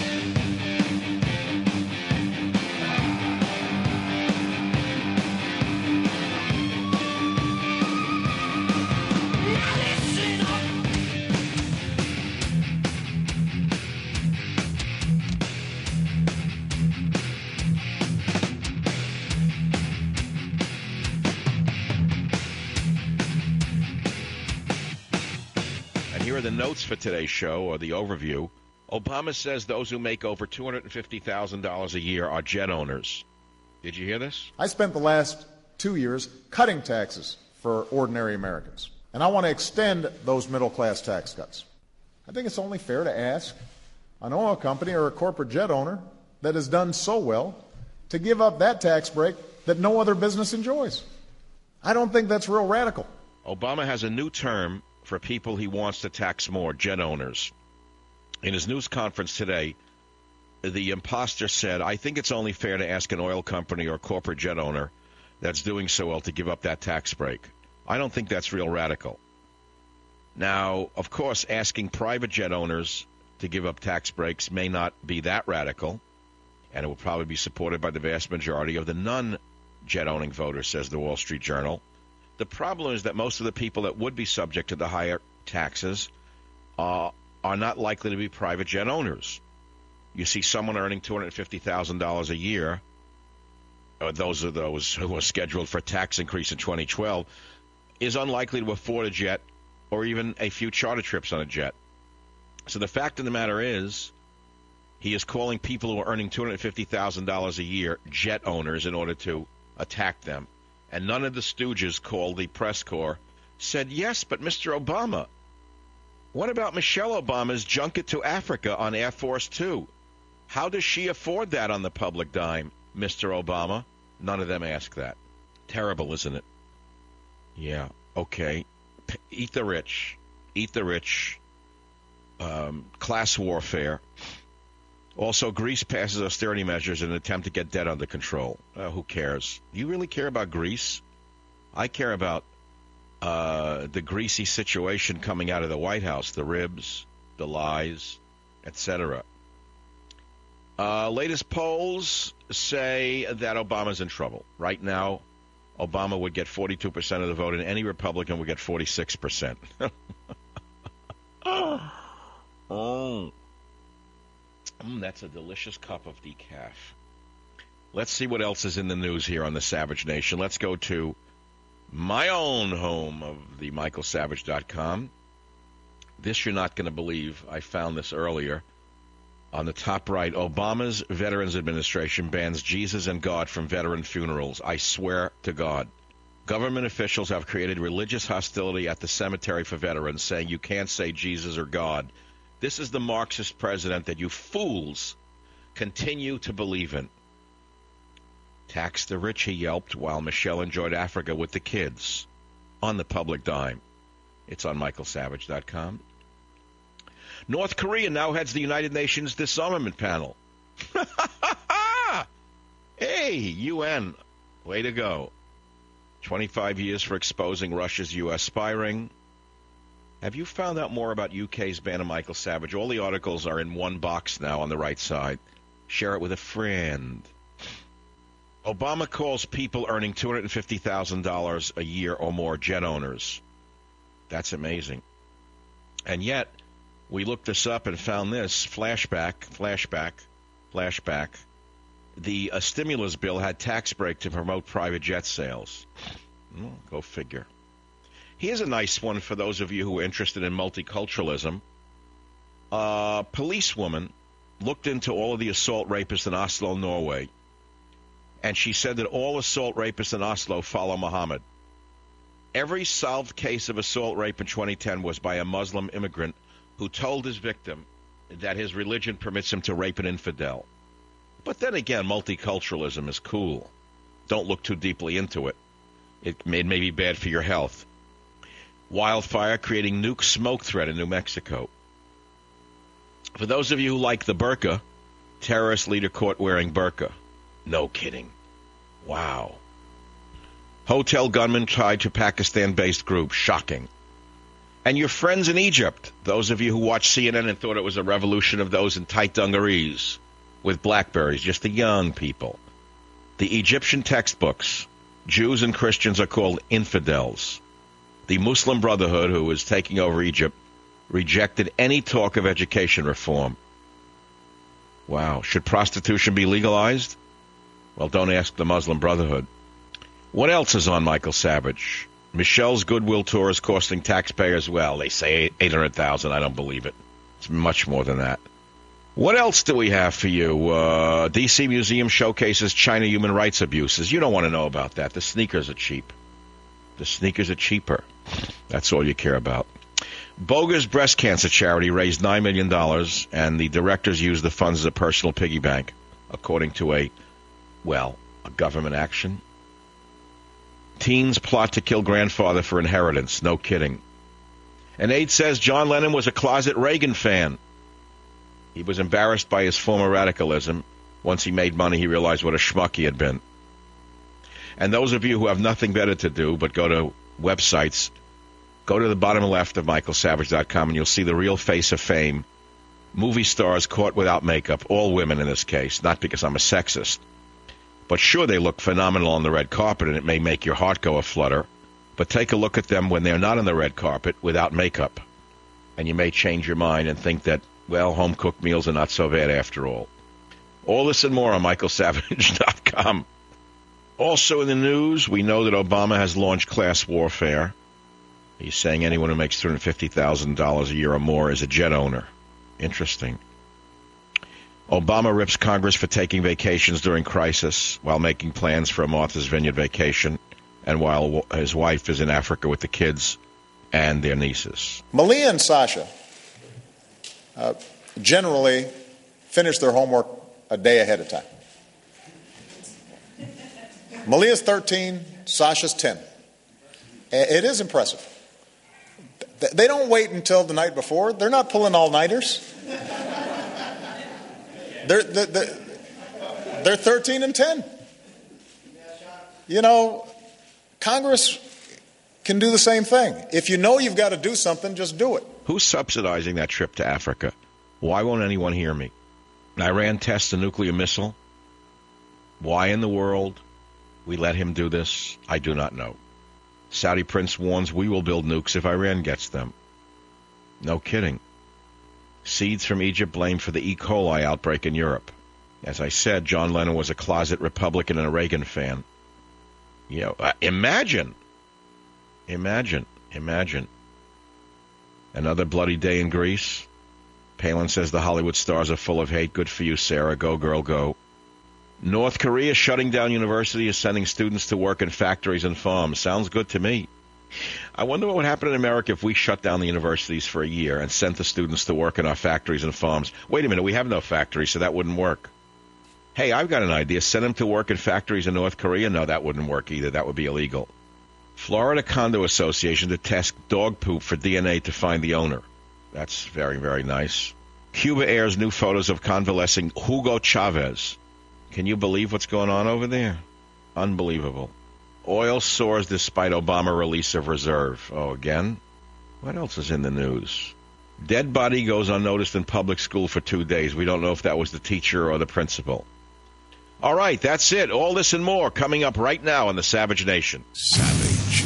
The notes for today's show, or the overview. Obama says those who make over two hundred fifty thousand dollars a year are jet owners. Did you hear this? I spent the last two years cutting taxes for ordinary Americans, and I want to extend those middle-class tax cuts. I think it's only fair to ask an oil company or a corporate jet owner that has done so well to give up that tax break that no other business enjoys. I don't think that's real radical. Obama has a new term for people he wants to tax more, jet owners. In his news conference today, the imposter said, I think it's only fair to ask an oil company or corporate jet owner that's doing so well to give up that tax break. I don't think that's real radical. Now, of course, asking private jet owners to give up tax breaks may not be that radical, and it will probably be supported by the vast majority of the non-jet owning voters, says the Wall Street Journal. The problem is that most of the people that would be subject to the higher taxes uh, are not likely to be private jet owners. You see someone earning two hundred fifty thousand dollars a year, or those are those who are scheduled for a tax increase in twenty twelve, is unlikely to afford a jet or even a few charter trips on a jet. So the fact of the matter is, he is calling people who are earning two hundred fifty thousand dollars a year jet owners in order to attack them. And none of the stooges called the press corps said, yes, but Mister Obama, what about Michelle Obama's junket to Africa on Air Force Two? How does she afford that on the public dime, Mister Obama? None of them asked that. Terrible, isn't it? Yeah, okay. P- eat the rich. Eat the rich. Um, class warfare. Also, Greece passes austerity measures in an attempt to get debt under control. Uh, who cares? Do you really care about Greece? I care about uh, the greasy situation coming out of the White House, the ribs, the lies, et cetera. Uh, latest polls say that Obama's in trouble. Right now, Obama would get forty-two percent of the vote, and any Republican would get forty-six percent. oh. Mm, that's a delicious cup of decaf. Let's see what else is in the news here on the Savage Nation. Let's go to my own home of the Michael Savage dot com. This you're not going to believe. I found this earlier. On the top right, Obama's Veterans Administration bans Jesus and God from veteran funerals. I swear to God. Government officials have created religious hostility at the cemetery for veterans, saying you can't say Jesus or God. This is the Marxist president that you fools continue to believe in. Tax the rich, he yelped, while Michelle enjoyed Africa with the kids on the public dime. It's on Michael Savage dot com. North Korea now heads the United Nations Disarmament Panel. Hey, U N, way to go. twenty-five years for exposing Russia's U S spy ring. Have you found out more about U K's ban on Michael Savage? All the articles are in one box now on the right side. Share it with a friend. Obama calls people earning two hundred fifty thousand dollars a year or more jet owners. That's amazing. And yet, we looked this up and found this. Flashback, flashback, flashback. The uh, stimulus bill had tax break to promote private jet sales. Mm, go figure. Here's a nice one for those of you who are interested in multiculturalism. A policewoman looked into all of the assault rapists in Oslo, Norway, and she said that all assault rapists in Oslo follow Muhammad. Every solved case of assault rape in twenty ten was by a Muslim immigrant who told his victim that his religion permits him to rape an infidel. But then again, multiculturalism is cool. Don't look too deeply into it. It may, it may be bad for your health. Wildfire creating nuke smoke threat in New Mexico. For those of you who like the burqa, terrorist leader caught wearing burqa. No kidding. Wow. Hotel gunman tied to Pakistan-based group. Shocking. And your friends in Egypt, those of you who watched C N N and thought it was a revolution of those in tight dungarees with Blackberries, just the young people. The Egyptian textbooks, Jews and Christians are called infidels. The Muslim Brotherhood, who is taking over Egypt, rejected any talk of education reform. Wow. Should prostitution be legalized? Well, don't ask the Muslim Brotherhood. What else is on Michael Savage? Michelle's Goodwill Tour is costing taxpayers, well, they say eight hundred thousand dollars. I don't believe it. It's much more than that. What else do we have for you? Uh, D C Museum showcases China human rights abuses. You don't want to know about that. The sneakers are cheap. The sneakers are cheaper. That's all you care about. Bogus breast cancer charity raised nine million dollars, and the directors used the funds as a personal piggy bank, according to a, well, a government action. Teens plot to kill grandfather for inheritance. No kidding. And aide says John Lennon was a closet Reagan fan. He was embarrassed by his former radicalism. Once he made money, he realized what a schmuck he had been. And those of you who have nothing better to do but go to websites, go to the bottom left of michael savage dot com and you'll see the real face of fame. Movie stars caught without makeup, all women in this case, not because I'm a sexist. But sure, they look phenomenal on the red carpet, and it may make your heart go aflutter. But take a look at them when they're not on the red carpet without makeup. And you may change your mind and think that, well, home-cooked meals are not so bad after all. All this and more on michael savage dot com. Also in the news, we know that Obama has launched class warfare. He's saying anyone who makes two hundred fifty thousand dollars a year or more is a jet owner. Interesting. Obama rips Congress for taking vacations during crisis while making plans for a Martha's Vineyard vacation and while his wife is in Africa with the kids and their nieces. Malia and Sasha uh, generally finish their homework a day ahead of time. Malia's thirteen, Sasha's ten. It is impressive. They don't wait until the night before. They're not pulling all-nighters. They're, they're, they're thirteen and ten. You know, Congress can do the same thing. If you know you've got to do something, just do it. Who's subsidizing that trip to Africa? Why won't anyone hear me? Iran tests a nuclear missile. Why in the world we let him do this, I do not know. Saudi prince warns we will build nukes if Iran gets them. No kidding. Seeds from Egypt blamed for the E. coli outbreak in Europe. As I said, John Lennon was a closet Republican and a Reagan fan. You know, uh, imagine, imagine, imagine. Another bloody day in Greece. Palin says the Hollywood stars are full of hate. Good for you, Sarah. Go, girl, go. North Korea shutting down universities, is sending students to work in factories and farms. Sounds good to me. I wonder what would happen in America if we shut down the universities for a year and sent the students to work in our factories and farms. Wait a minute, we have no factories, so that wouldn't work. Hey, I've got an idea. Send them to work in factories in North Korea? No, that wouldn't work either. That would be illegal. Florida Condo Association to test dog poop for D N A to find the owner. That's very, very nice. Cuba airs new photos of convalescing Hugo Chavez. Can you believe what's going on over there? Unbelievable. Oil soars despite Obama release of reserve. Oh, again? What else is in the news? Dead body goes unnoticed in public school for two days. We don't know if that was the teacher or the principal. All right, that's it. All this and more coming up right now on the Savage Nation. Savage.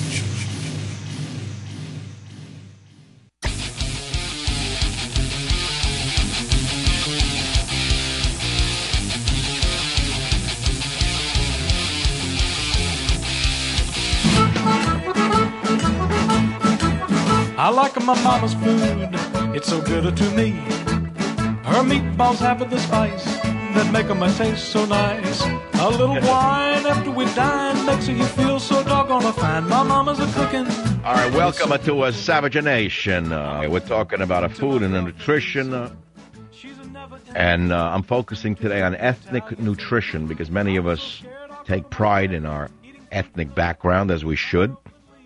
I like my mama's food, it's so good to me. Her meatballs have the spice that make them taste so nice. A little wine after we dine makes you feel so doggone fine. My mama's a cooking. All right, welcome to a Savage Nation. Uh, we're talking about a food and a nutrition. Uh, and uh, I'm focusing today on ethnic nutrition because many of us take pride in our ethnic background, as we should.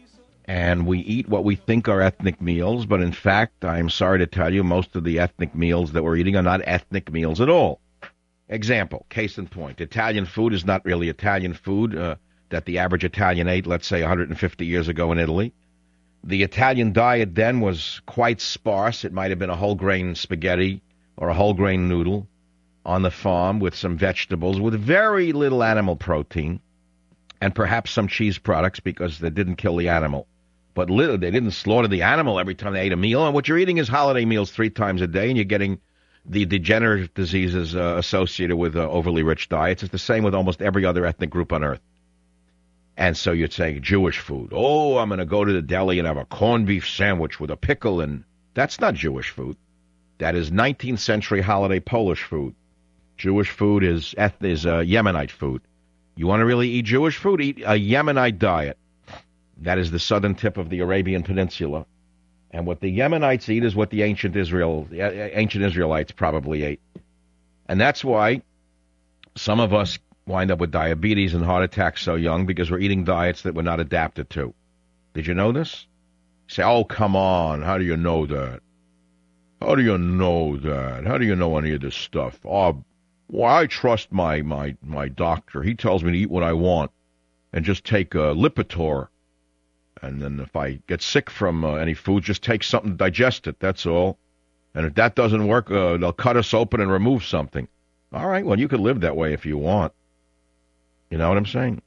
And we eat what we think are ethnic meals, but in fact, I'm sorry to tell you, most of the ethnic meals that we're eating are not ethnic meals at all. Example, case in point, Italian food is not really Italian food uh, that the average Italian ate, let's say, one hundred fifty years ago in Italy. The Italian diet then was quite sparse. It might have been a whole grain spaghetti or a whole grain noodle on the farm with some vegetables, with very little animal protein, and perhaps some cheese products because they didn't kill the animal. But little, they didn't slaughter the animal every time they ate a meal. And what you're eating is holiday meals three times a day, and you're getting the degenerative diseases uh, associated with uh, overly rich diets. It's the same with almost every other ethnic group on earth. And so you'd say Jewish food. Oh, I'm going to go to the deli and have a corned beef sandwich with a pickle. And that's not Jewish food. That is nineteenth century holiday Polish food. Jewish food is, eth- is uh, Yemenite food. You want to really eat Jewish food? Eat a Yemenite diet. That is the southern tip of the Arabian Peninsula. And what the Yemenites eat is what the ancient Israel, ancient Israelites probably ate. And that's why some of us wind up with diabetes and heart attacks so young, because we're eating diets that we're not adapted to. Did you know this? You say, oh, come on. How do you know that? How do you know that? How do you know any of this stuff? Oh, well, I trust my, my, my doctor. He tells me to eat what I want and just take a Lipitor. And then if I get sick from uh, any food, just take something to digest it. That's all. And if that doesn't work, uh, they'll cut us open and remove something. All right, well, you can live that way if you want. You know what I'm saying?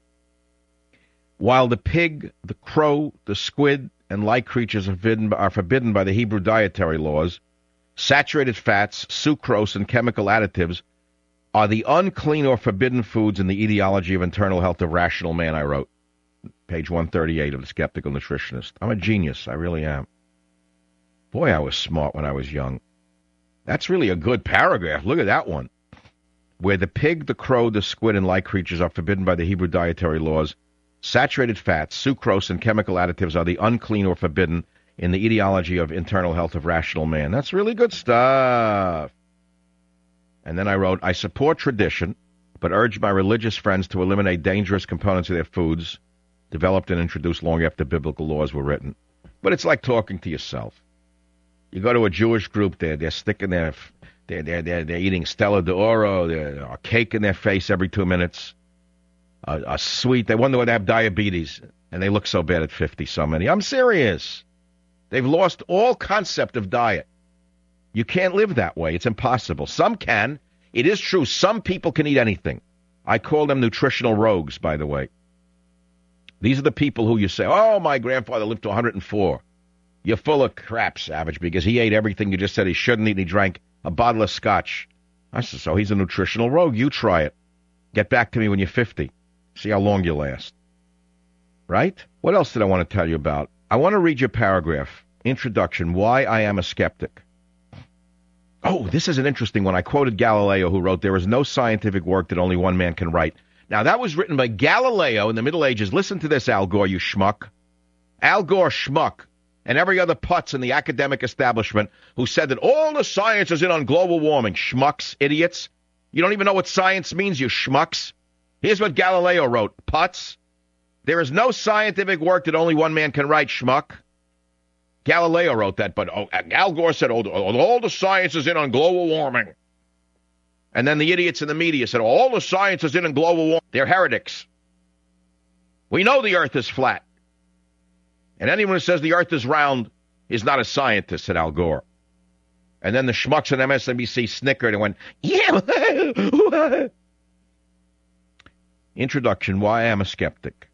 While the pig, the crow, the squid, and like creatures are forbidden, are forbidden by the Hebrew dietary laws, saturated fats, sucrose, and chemical additives are the unclean or forbidden foods in the etiology of internal health of rational man, I wrote. Page one thirty-eight of The Skeptical Nutritionist. I'm a genius. I really am. Boy, I was smart when I was young. That's really a good paragraph. Look at that one. Where the pig, the crow, the squid, and like creatures are forbidden by the Hebrew dietary laws, saturated fats, sucrose, and chemical additives are the unclean or forbidden in the etiology of internal health of rational man. That's really good stuff. And then I wrote, I support tradition, but urge my religious friends to eliminate dangerous components of their foods developed and introduced long after biblical laws were written. But it's like talking to yourself. You go to a Jewish group, they're, they're sticking their, they're, they're, they're, they're eating Stella d'Oro, they're a cake in their face every two minutes, a, a sweet, they wonder why they have diabetes, and they look so bad at fifty, so many. I'm serious. They've lost all concept of diet. You can't live that way. It's impossible. Some can. It is true. Some people can eat anything. I call them nutritional rogues, by the way. These are the people who you say, oh, my grandfather lived to one hundred four. You're full of crap, Savage, because he ate everything you just said he shouldn't eat, and he drank a bottle of scotch. I said, so he's a nutritional rogue. You try it. Get back to me when you're fifty. See how long you last. Right? What else did I want to tell you about? I want to read your paragraph. Introduction, Why I Am a Skeptic. Oh, this is an interesting one. I quoted Galileo, who wrote, there is no scientific work that only one man can write. Now, that was written by Galileo in the Middle Ages. Listen to this, Al Gore, you schmuck. Al Gore, schmuck, and every other putz in the academic establishment who said that all the science is in on global warming. Schmucks, idiots. You don't even know what science means, you schmucks. Here's what Galileo wrote, putz. There is no scientific work that only one man can write, schmuck. Galileo wrote that, but oh, Al Gore said, oh, all the science is in on global warming. And then the idiots in the media said, all the science is in on global warming. They're heretics. We know the earth is flat. And anyone who says the earth is round is not a scientist, said Al Gore. And then the schmucks on M S N B C snickered and went, yeah. Introduction, why I am a skeptic.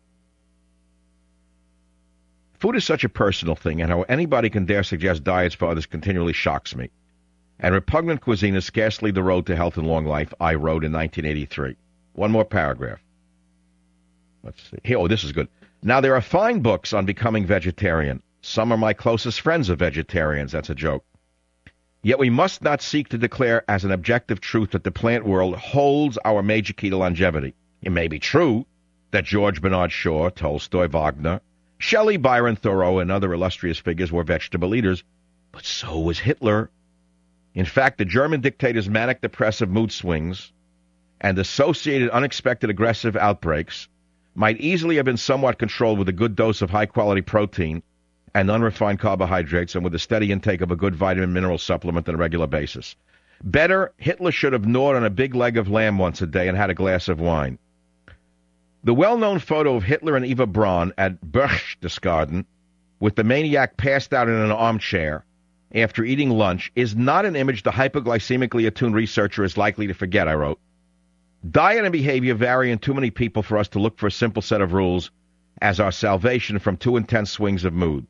Food is such a personal thing, and how anybody can dare suggest diets for others continually shocks me. And repugnant cuisine is scarcely the road to health and long life, I wrote in nineteen eighty-three. One more paragraph. Let's see. Here, oh, this is good. Now, there are fine books on becoming vegetarian. Some are my closest friends of vegetarians. That's a joke. Yet we must not seek to declare as an objective truth that the plant world holds our major key to longevity. It may be true that George Bernard Shaw, Tolstoy, Wagner, Shelley, Byron, Thoreau, and other illustrious figures were vegetable eaters, but so was Hitler. In fact, the German dictator's manic depressive mood swings and associated unexpected aggressive outbreaks might easily have been somewhat controlled with a good dose of high-quality protein and unrefined carbohydrates and with a steady intake of a good vitamin mineral supplement on a regular basis. Better, Hitler should have gnawed on a big leg of lamb once a day and had a glass of wine. The well-known photo of Hitler and Eva Braun at Berchtesgaden with the maniac passed out in an armchair after eating lunch is not an image the hypoglycemically attuned researcher is likely to forget, I wrote. Diet and behavior vary in too many people for us to look for a simple set of rules as our salvation from too intense swings of mood.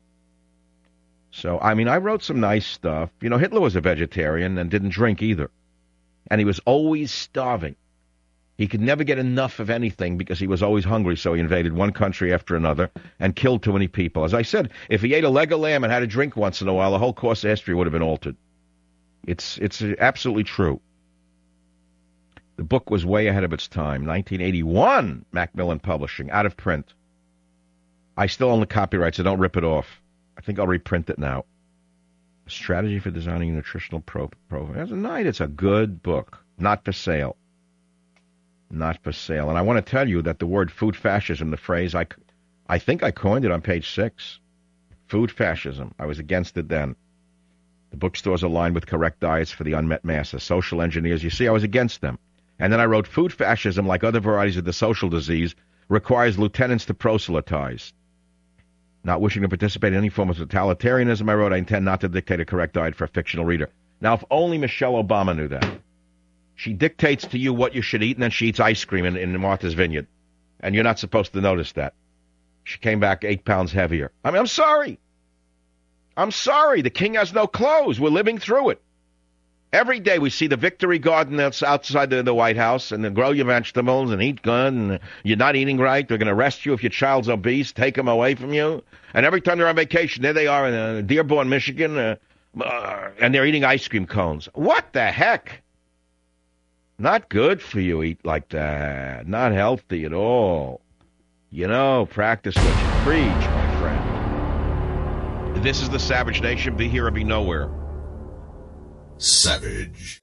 So, I mean, I wrote some nice stuff. You know, Hitler was a vegetarian and didn't drink either. And he was always starving. He could never get enough of anything because he was always hungry, so he invaded one country after another and killed too many people. As I said, if he ate a leg of lamb and had a drink once in a while, the whole course of history would have been altered. It's it's absolutely true. The book was way ahead of its time. nineteen eighty-one, Macmillan Publishing, out of print. I still own the copyright, so don't rip it off. I think I'll reprint it now. A Strategy for Designing a Nutritional Pro- Profile. As a night, it's a good book. Not for sale. Not for sale. And I want to tell you that the word food fascism, the phrase, I, I think I coined it on page six. Food fascism. I was against it then. The bookstores aligned with correct diets for the unmet masses. Social engineers, you see, I was against them. And then I wrote, food fascism, like other varieties of the social disease, requires lieutenants to proselytize. Not wishing to participate in any form of totalitarianism, I wrote, I intend not to dictate a correct diet for a fictional reader. Now, if only Michelle Obama knew that. She dictates to you what you should eat, and then she eats ice cream in, in Martha's Vineyard. And you're not supposed to notice that. She came back eight pounds heavier. I mean, I'm sorry. I'm sorry. The king has no clothes. We're living through it. Every day we see the Victory Garden that's outside the, the White House, and then grow your vegetables and eat good, and you're not eating right. They're going to arrest you if your child's obese, take them away from you. And every time they're on vacation, there they are in uh, Dearborn, Michigan, uh, uh, and they're eating ice cream cones. What the heck? Not good for you, eat like that. Not healthy at all. You know, practice what you preach, my friend. This is the Savage Nation. Be here or be nowhere. Savage.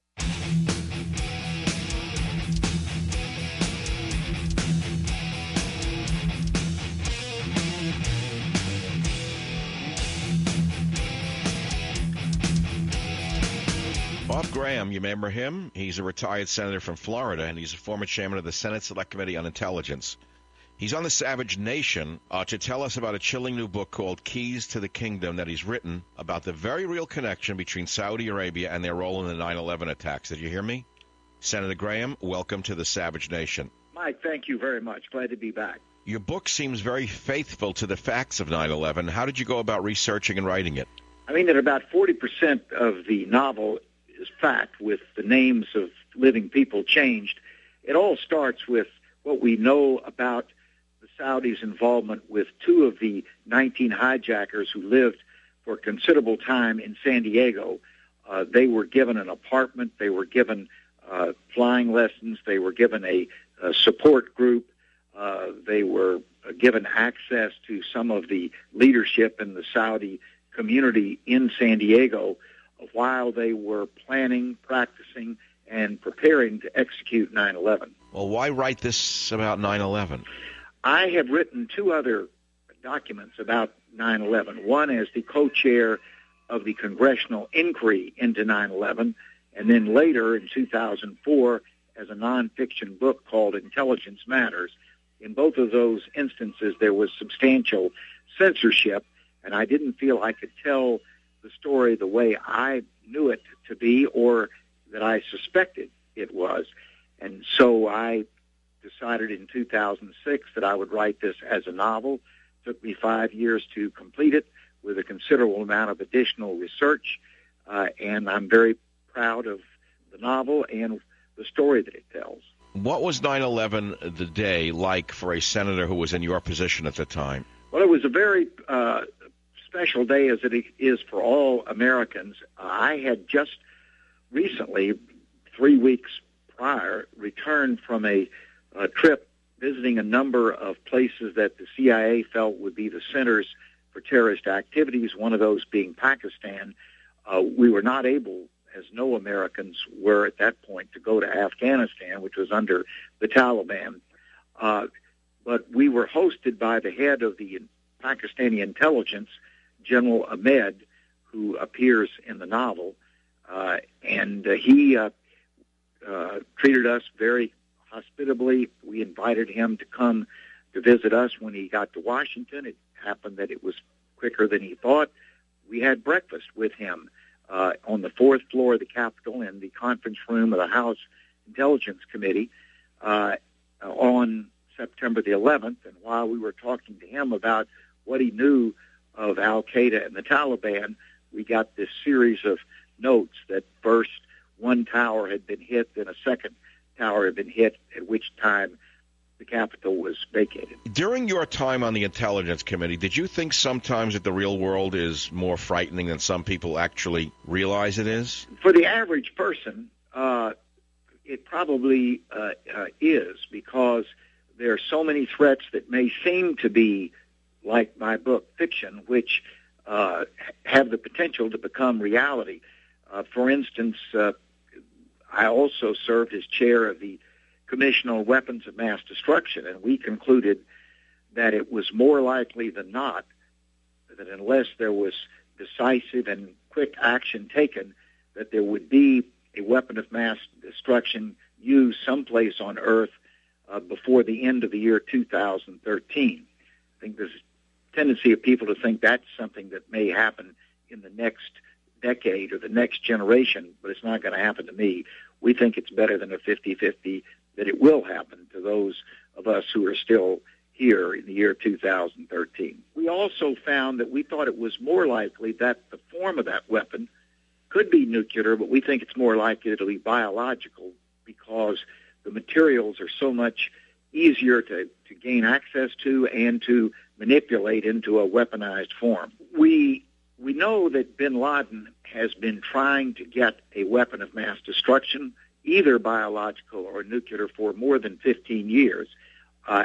Bob Graham, you remember him? He's a retired senator from Florida, and he's a former chairman of the Senate Select Committee on Intelligence. He's on the Savage Nation uh, to tell us about a chilling new book called Keys to the Kingdom that he's written about the very real connection between Saudi Arabia and their role in the nine eleven attacks. Did you hear me? Senator Graham, welcome to the Savage Nation. Mike, thank you very much. Glad to be back. Your book seems very faithful to the facts of nine eleven. How did you go about researching and writing it? I mean that about forty percent of the novel is fact, with the names of living people changed. It all starts with what we know about the Saudis' involvement with two of the nineteen hijackers who lived for considerable time in San Diego. Uh, they were given an apartment. They were given uh, flying lessons. They were given a, a support group. Uh, they were uh, given access to some of the leadership in the Saudi community in San Diego while they were planning, practicing, and preparing to execute nine eleven. Well, why write this about nine eleven? I have written two other documents about nine eleven, one as the co-chair of the congressional inquiry into nine eleven, and then later in two thousand four as a nonfiction book called Intelligence Matters. in both of those instances, there was substantial censorship, and I didn't feel I could tell the story the way I knew it to be or that I suspected it was. And so I decided in two thousand six that I would write this as a novel. It took me five years to complete it with a considerable amount of additional research, uh, and I'm very proud of the novel and the story that it tells. What was nine eleven the day like for a senator who was in your position at the time? Well, it was a very uh, special day, as it is for all Americans. Uh, I had just recently, three weeks prior, returned from a, a trip visiting a number of places that the C I A felt would be the centers for terrorist activities, one of those being Pakistan. Uh, we were not able, as no Americans were at that point, to go to Afghanistan, which was under the Taliban. Uh, but we were hosted by the head of the Pakistani intelligence, General Ahmed, who appears in the novel, uh, and uh, he uh, uh, treated us very hospitably. We invited him to come to visit us when he got to Washington. It happened that it was quicker than he thought. We had breakfast with him uh, on the fourth floor of the Capitol in the conference room of the House Intelligence Committee uh, on September the eleventh. And while we were talking to him about what he knew of Al-Qaeda and the Taliban, we got this series of notes that first one tower had been hit, then a second tower had been hit, at which time the Capitol was vacated. During your time on the Intelligence Committee, did you think sometimes that the real world is more frightening than some people actually realize it is? For the average person, uh, it probably uh, uh, is, because there are so many threats that may seem to be, like my book, fiction, which uh, have the potential to become reality. Uh, for instance, uh, I also served as chair of the Commission on Weapons of Mass Destruction, and we concluded that it was more likely than not that unless there was decisive and quick action taken, that there would be a weapon of mass destruction used someplace on Earth uh, before the end of the year two thousand thirteen. I think there's a tendency of people to think that's something that may happen in the next decade or the next generation, but it's not going to happen to me. We think it's better than a fifty-fifty that it will happen to those of us who are still here in the year two thousand thirteen. We also found that we thought it was more likely that the form of that weapon could be nuclear, but we think it's more likely it'll be biological because the materials are so much easier to, to gain access to and to manipulate into a weaponized form. We we know that bin Laden has been trying to get a weapon of mass destruction, either biological or nuclear, for more than fifteen years. Uh,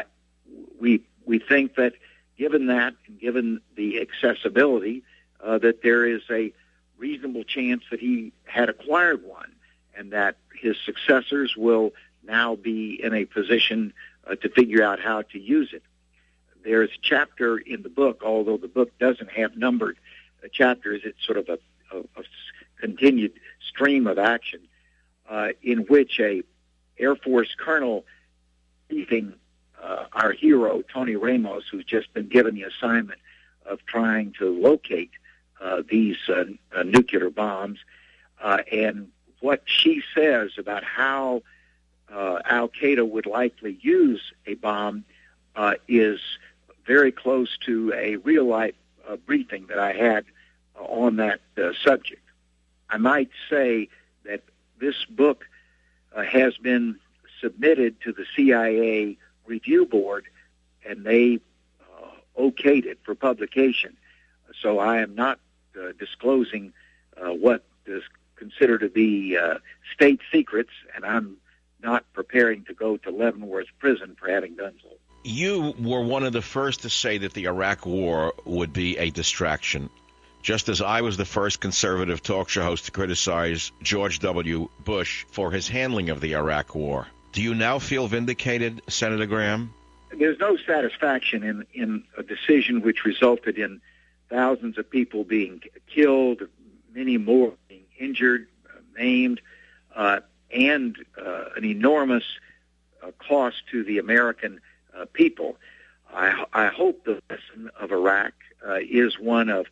we we think that given that and given the accessibility, uh, that there is a reasonable chance that he had acquired one, and that his successors will now be in a position uh, to figure out how to use it. There's a chapter in the book, although the book doesn't have numbered uh, chapters, it's sort of a, a, a continued stream of action, uh, in which a Air Force colonel briefing uh, our hero, Tony Ramos, who's just been given the assignment of trying to locate uh, these uh, uh, nuclear bombs, uh, and what she says about how uh, Al-Qaeda would likely use a bomb uh, is very close to a real-life uh, briefing that I had uh, on that uh, subject. I might say that this book uh, has been submitted to the C I A review board, and they uh, okayed it for publication. So I am not uh, disclosing uh, what is considered to be uh, state secrets, and I'm not preparing to go to Leavenworth Prison for having done so. You were one of the first to say that the Iraq War would be a distraction, just as I was the first conservative talk show host to criticize George W. Bush for his handling of the Iraq War. Do you now feel vindicated, Senator Graham? There's no satisfaction in, in a decision which resulted in thousands of people being killed, many more being injured, uh, maimed, uh, and uh, an enormous uh, cost to the American uh, people. I, I hope the lesson of Iraq uh, is one of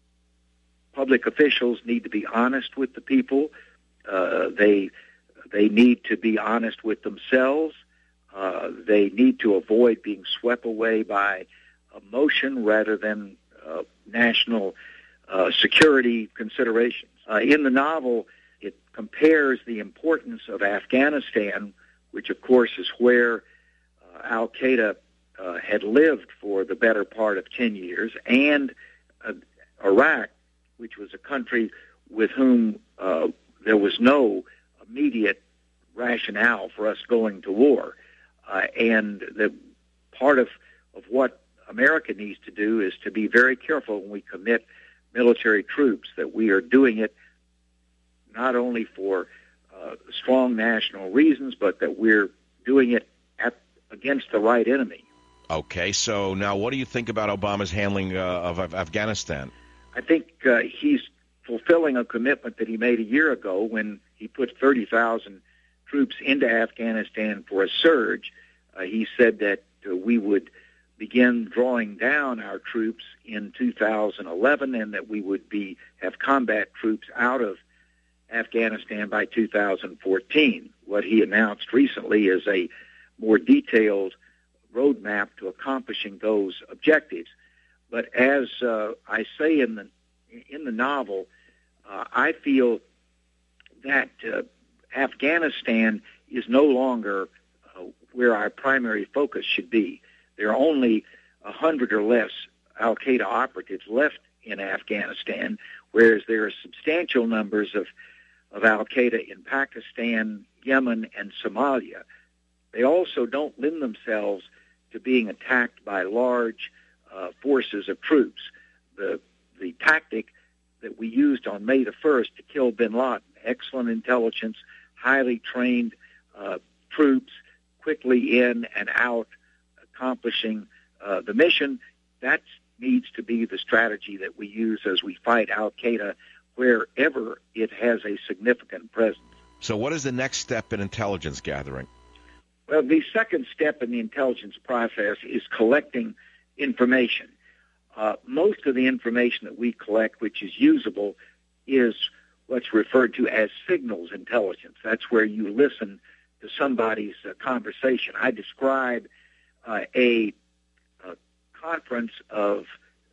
public officials need to be honest with the people. Uh, they they need to be honest with themselves. Uh, they need to avoid being swept away by emotion rather than uh, national uh, security considerations. Uh, in the novel, it compares the importance of Afghanistan, which of course is where uh, Al-Qaeda uh, had lived for the better part of ten years, and uh, Iraq, which was a country with whom uh, there was no immediate rationale for us going to war. Uh, and the part of, of what America needs to do is to be very careful when we commit military troops, that we are doing it not only for uh, strong national reasons, but that we're doing it at, against the right enemy. Okay, so now what do you think about Obama's handling uh, of, of Afghanistan? I think uh, he's fulfilling a commitment that he made a year ago when he put thirty thousand troops into Afghanistan for a surge. Uh, he said that uh, we would begin drawing down our troops in two thousand eleven and that we would be have combat troops out of Afghanistan by two thousand fourteen. What he announced recently is a more detailed roadmap to accomplishing those objectives. But as uh, I say in the in the novel, uh, I feel that uh, Afghanistan is no longer uh, where our primary focus should be. There are only a hundred or less Al-Qaeda operatives left in Afghanistan, whereas there are substantial numbers of, of Al-Qaeda in Pakistan, Yemen, and Somalia. They also don't lend themselves to being attacked by large uh, forces of troops. The the tactic that we used on May the first to kill bin Laden, excellent intelligence, highly trained uh, troops, quickly in and out, accomplishing uh, the mission, that needs to be the strategy that we use as we fight Al-Qaeda wherever it has a significant presence. So what is the next step in intelligence gathering? Well, the second step in the intelligence process is collecting information. Uh, most of the information that we collect, which is usable, is what's referred to as signals intelligence. That's where you listen to somebody's uh, conversation. I describe uh, a, a conference of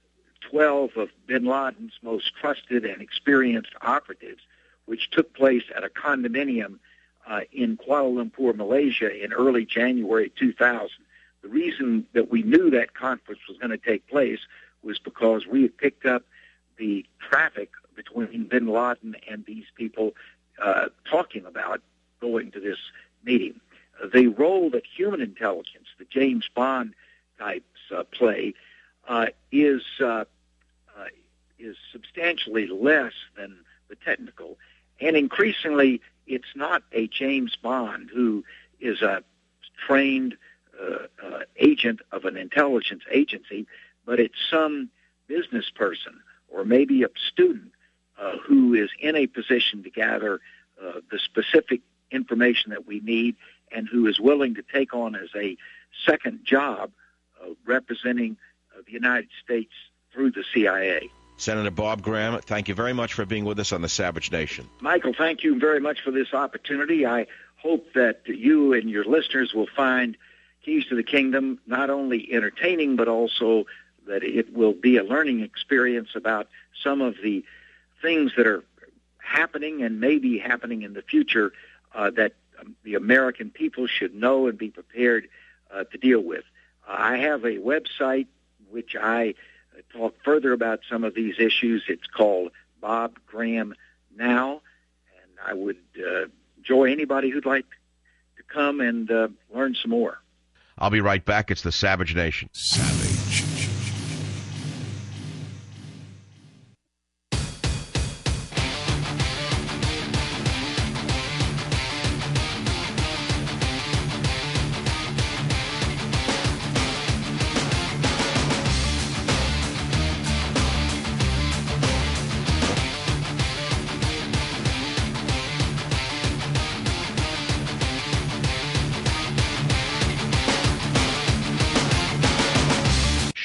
twelve of bin Laden's most trusted and experienced operatives, which took place at a condominium uh, in Kuala Lumpur, Malaysia in early January two thousand. The reason that we knew that conference was going to take place was because we had picked up the traffic between bin Laden and these people uh, talking about going to this meeting. Uh, the role that human intelligence, the James Bond types uh, play, uh, is uh, uh, is substantially less than the technical, and increasingly it's not a James Bond who is a trained uh, uh, agent of an intelligence agency, but it's some business person or maybe a student uh, who is in a position to gather uh, the specific information that we need and who is willing to take on as a second job uh, representing uh, the United States through the C I A. Senator Bob Graham, thank you very much for being with us on the Savage Nation. Michael, thank you very much for this opportunity. I hope that you and your listeners will find Keys to the Kingdom not only entertaining, but also that it will be a learning experience about some of the things that are happening and may be happening in the future uh, that um, the American people should know and be prepared uh, to deal with. Uh, I have a website which I uh, talk further about some of these issues. It's called Bob Graham Now, and I would uh, enjoy anybody who'd like to come and uh, learn some more. I'll be right back. It's the Savage Nation. Savage.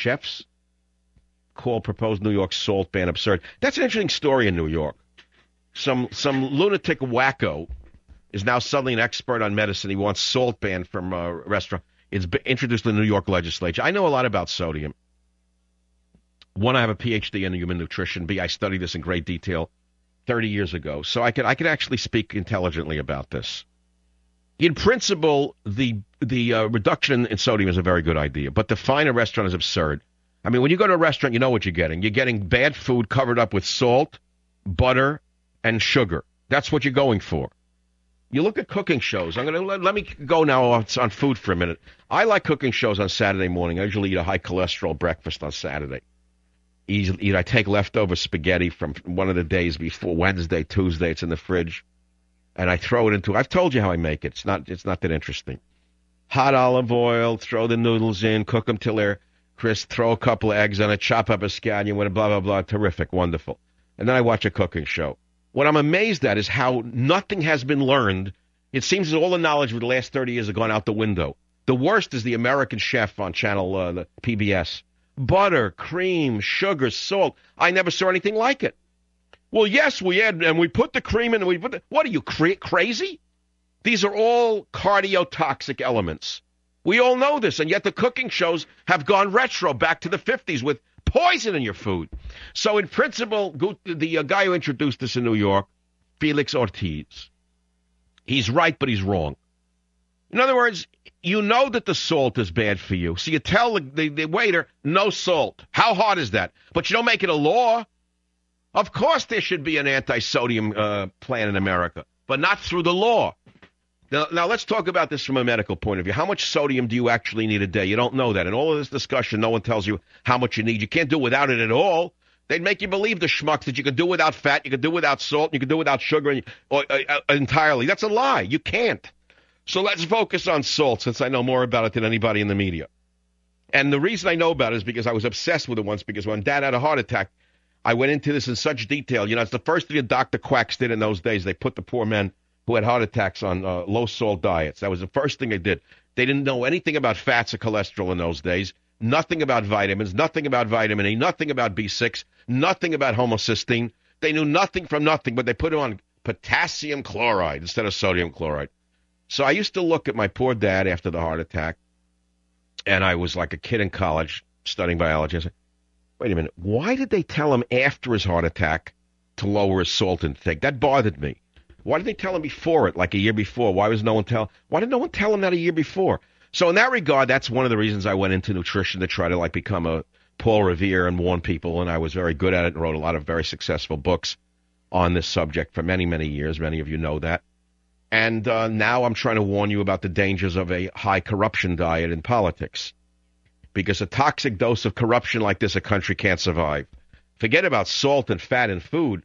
chefs call proposed New York salt ban absurd. That's an interesting story in New York. Some some lunatic wacko is now suddenly an expert on medicine. He wants salt banned from a restaurant. It's been introduced to the New York legislature. I know a lot about sodium. One, I have a P H D in human nutrition. B, I studied this in great detail thirty years ago. So I could I could actually speak intelligently about this. In principle, the the uh, reduction in sodium is a very good idea, but to fine a restaurant is absurd. I mean, when you go to a restaurant, you know what you're getting. You're getting bad food covered up with salt, butter, and sugar. That's what you're going for. You look at cooking shows. I'm going to let, let me go now on, on food for a minute. I like cooking shows on Saturday morning. I usually eat a high cholesterol breakfast on Saturday. Eat, I take leftover spaghetti from one of the days before, Wednesday, Tuesday. It's in the fridge. And I throw it into, I've told you how I make it. It's not, it's not that interesting. Hot olive oil, throw the noodles in, cook them till they're crisp, throw a couple of eggs on it, chop up a scallion with a blah, blah, blah. Terrific, wonderful. And then I watch a cooking show. What I'm amazed at is how nothing has been learned. It seems that all the knowledge of the last thirty years have gone out the window. The worst is the American Chef on channel uh, the P B S. Butter, cream, sugar, salt. I never saw anything like it. Well, yes, we add, and we put the cream in, and we put the, what are you, cra- crazy? These are all cardiotoxic elements. We all know this, and yet the cooking shows have gone retro back to the fifties with poison in your food. So in principle, the uh, guy who introduced this in New York, Felix Ortiz, he's right, but he's wrong. In other words, you know that the salt is bad for you, so you tell the, the, the waiter, no salt. How hard is that? But you don't make it a law. Of course there should be an anti-sodium uh, plan in America, but not through the law. Now, now, let's talk about this from a medical point of view. How much sodium do you actually need a day? You don't know that. In all of this discussion, no one tells you how much you need. You can't do without it at all. They'd make you believe, the schmucks, that you can do without fat, you can do without salt, you can do without sugar and, or, uh, uh, entirely. That's a lie. You can't. So let's focus on salt, since I know more about it than anybody in the media. And the reason I know about it is because I was obsessed with it once, because when Dad had a heart attack, I went into this in such detail. You know, it's the first thing the Doctor Quacks did in those days. They put the poor men who had heart attacks on uh, low-salt diets. That was the first thing they did. They didn't know anything about fats or cholesterol in those days, nothing about vitamins, nothing about vitamin E, nothing about B six, nothing about homocysteine. They knew nothing from nothing, but they put it on potassium chloride instead of sodium chloride. So I used to look at my poor dad after the heart attack, and I was like a kid in college studying biology. I said, wait a minute, why did they tell him after his heart attack to lower his salt intake? That bothered me. Why did they tell him before it, like a year before? Why was no one tell? Why did no one tell him that a year before? So in that regard, that's one of the reasons I went into nutrition, to try to like become a Paul Revere and warn people, and I was very good at it and wrote a lot of very successful books on this subject for many, many years. Many of you know that. And uh, now I'm trying to warn you about the dangers of a high corruption diet in politics, because a toxic dose of corruption like this, a country can't survive. Forget about salt and fat in food.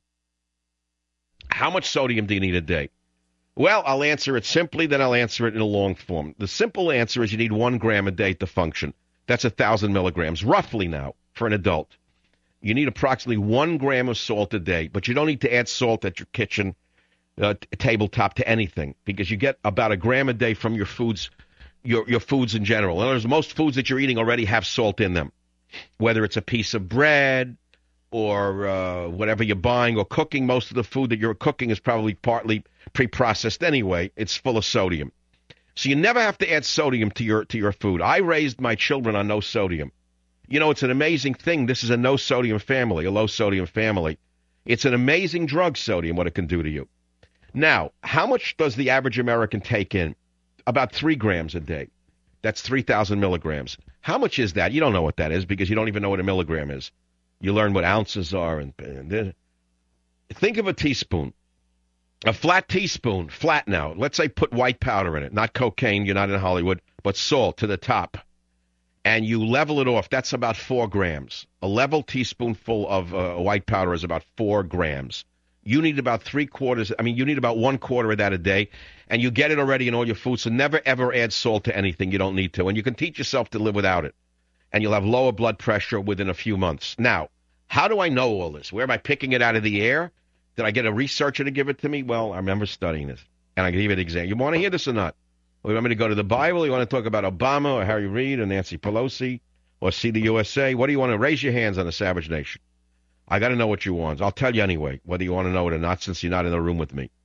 How much sodium do you need a day? Well, I'll answer it simply, then I'll answer it in a long form. The simple answer is you need one gram a day to function. That's a thousand milligrams, roughly now, for an adult. You need approximately one gram of salt a day, but you don't need to add salt at your kitchen uh, tabletop to anything, because you get about a gram a day from your foods, your your foods in general. In other words, most foods that you're eating already have salt in them, whether it's a piece of bread or uh, whatever you're buying or cooking. Most of the food that you're cooking is probably partly pre-processed anyway. It's full of sodium. So you never have to add sodium to your to your food. I raised my children on no sodium. You know, it's an amazing thing. This is a no-sodium family, a low-sodium family. It's an amazing drug, sodium, what it can do to you. Now, how much does the average American take in? About three grams a day. That's three thousand milligrams. How much is that? You don't know what that is, because you don't even know what a milligram is. You learn what ounces are. And, and think of a teaspoon. A flat teaspoon, flat now. Let's say put white powder in it, not cocaine, you're not in Hollywood, but salt to the top. And you level it off. That's about four grams. A level teaspoonful of uh, white powder is about four grams. You need about three quarters, I mean, you need about one quarter of that a day, and you get it already in all your food, so never, ever add salt to anything you don't need to. And you can teach yourself to live without it, and you'll have lower blood pressure within a few months. Now, how do I know all this? Where am I picking it out of the air? Did I get a researcher to give it to me? Well, I remember studying this, and I can give you an example. You want to hear this or not? Well, you want me to go to the Bible? You want to talk about Obama or Harry Reid or Nancy Pelosi or see the U S A? What do you want to raise your hands on the Savage Nation? I got to know what you want. I'll tell you anyway, whether you want to know it or not, since you're not in the room with me.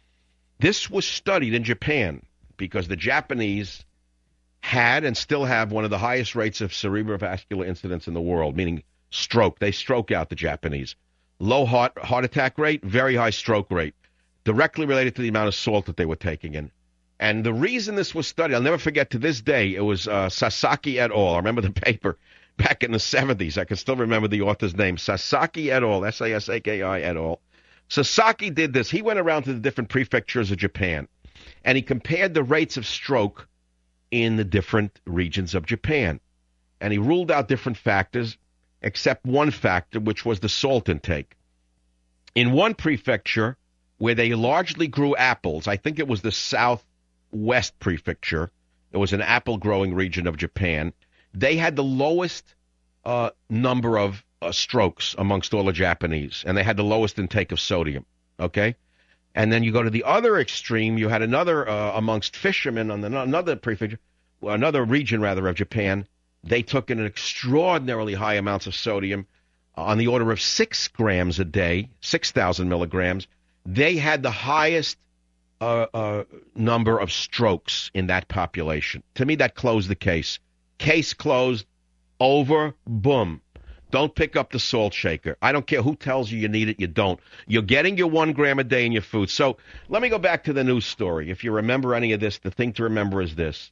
This was studied in Japan because the Japanese had and still have one of the highest rates of cerebrovascular incidents in the world, meaning stroke. They stroke out, the Japanese. Low heart, heart attack rate, very high stroke rate, directly related to the amount of salt that they were taking in. And the reason this was studied, I'll never forget to this day, it was uh, Sasaki et al. I remember the paper back in the seventies. I can still remember the author's name, Sasaki et al., S A S A K I et al. Sasaki did this. He went around to the different prefectures of Japan, and he compared the rates of stroke in the different regions of Japan. And he ruled out different factors, except one factor, which was the salt intake. In one prefecture, where they largely grew apples, I think it was the southwest prefecture, it was an apple-growing region of Japan, they had the lowest uh, number of uh, strokes amongst all the Japanese, and they had the lowest intake of sodium, okay? And then you go to the other extreme, you had another, uh, amongst fishermen on the, another prefecture, well, another region, rather, of Japan, they took in an extraordinarily high amounts of sodium, uh, on the order of six grams a day, six thousand milligrams. They had the highest uh, uh, number of strokes in that population. To me, that closed the case. Case closed, over, boom. Don't pick up the salt shaker. I don't care who tells you you need it, you don't. You're getting your one gram a day in your food. So let me go back to the news story. If you remember any of this, the thing to remember is this.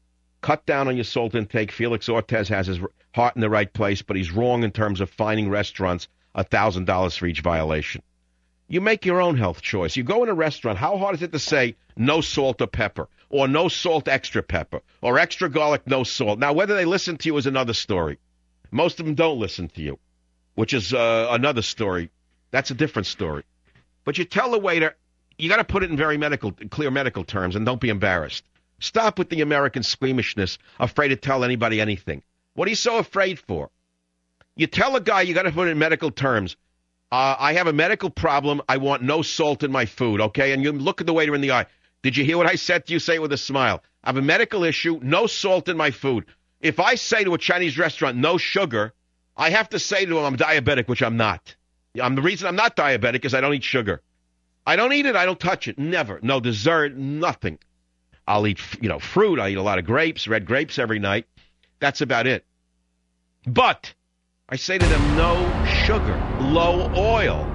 Cut down on your salt intake. Felix Ortez has his heart in the right place, but he's wrong in terms of fining restaurants one thousand dollars for each violation. You make your own health choice. You go in a restaurant, how hard is it to say no salt or pepper, or no salt, extra pepper, or extra garlic, no salt? Now, whether they listen to you is another story. Most of them don't listen to you, which is uh, another story. That's a different story. But you tell the waiter, you got to put it in very medical, clear medical terms, and don't be embarrassed. Stop with the American squeamishness, afraid to tell anybody anything. What are you so afraid for? You tell a guy you got to put it in medical terms. Uh, I have a medical problem. I want no salt in my food, okay? And you look at the waiter in the eye. Did you hear what I said to you? Say it with a smile. I have a medical issue, no salt in my food. If I say to a Chinese restaurant, no sugar, I have to say to them I'm diabetic, which I'm not. I'm, the reason I'm not diabetic is I don't eat sugar. I don't eat it. I don't touch it. Never. No dessert, nothing. I'll eat, you know, fruit. I eat a lot of grapes, red grapes every night. That's about it. But I say to them, no sugar, low oil.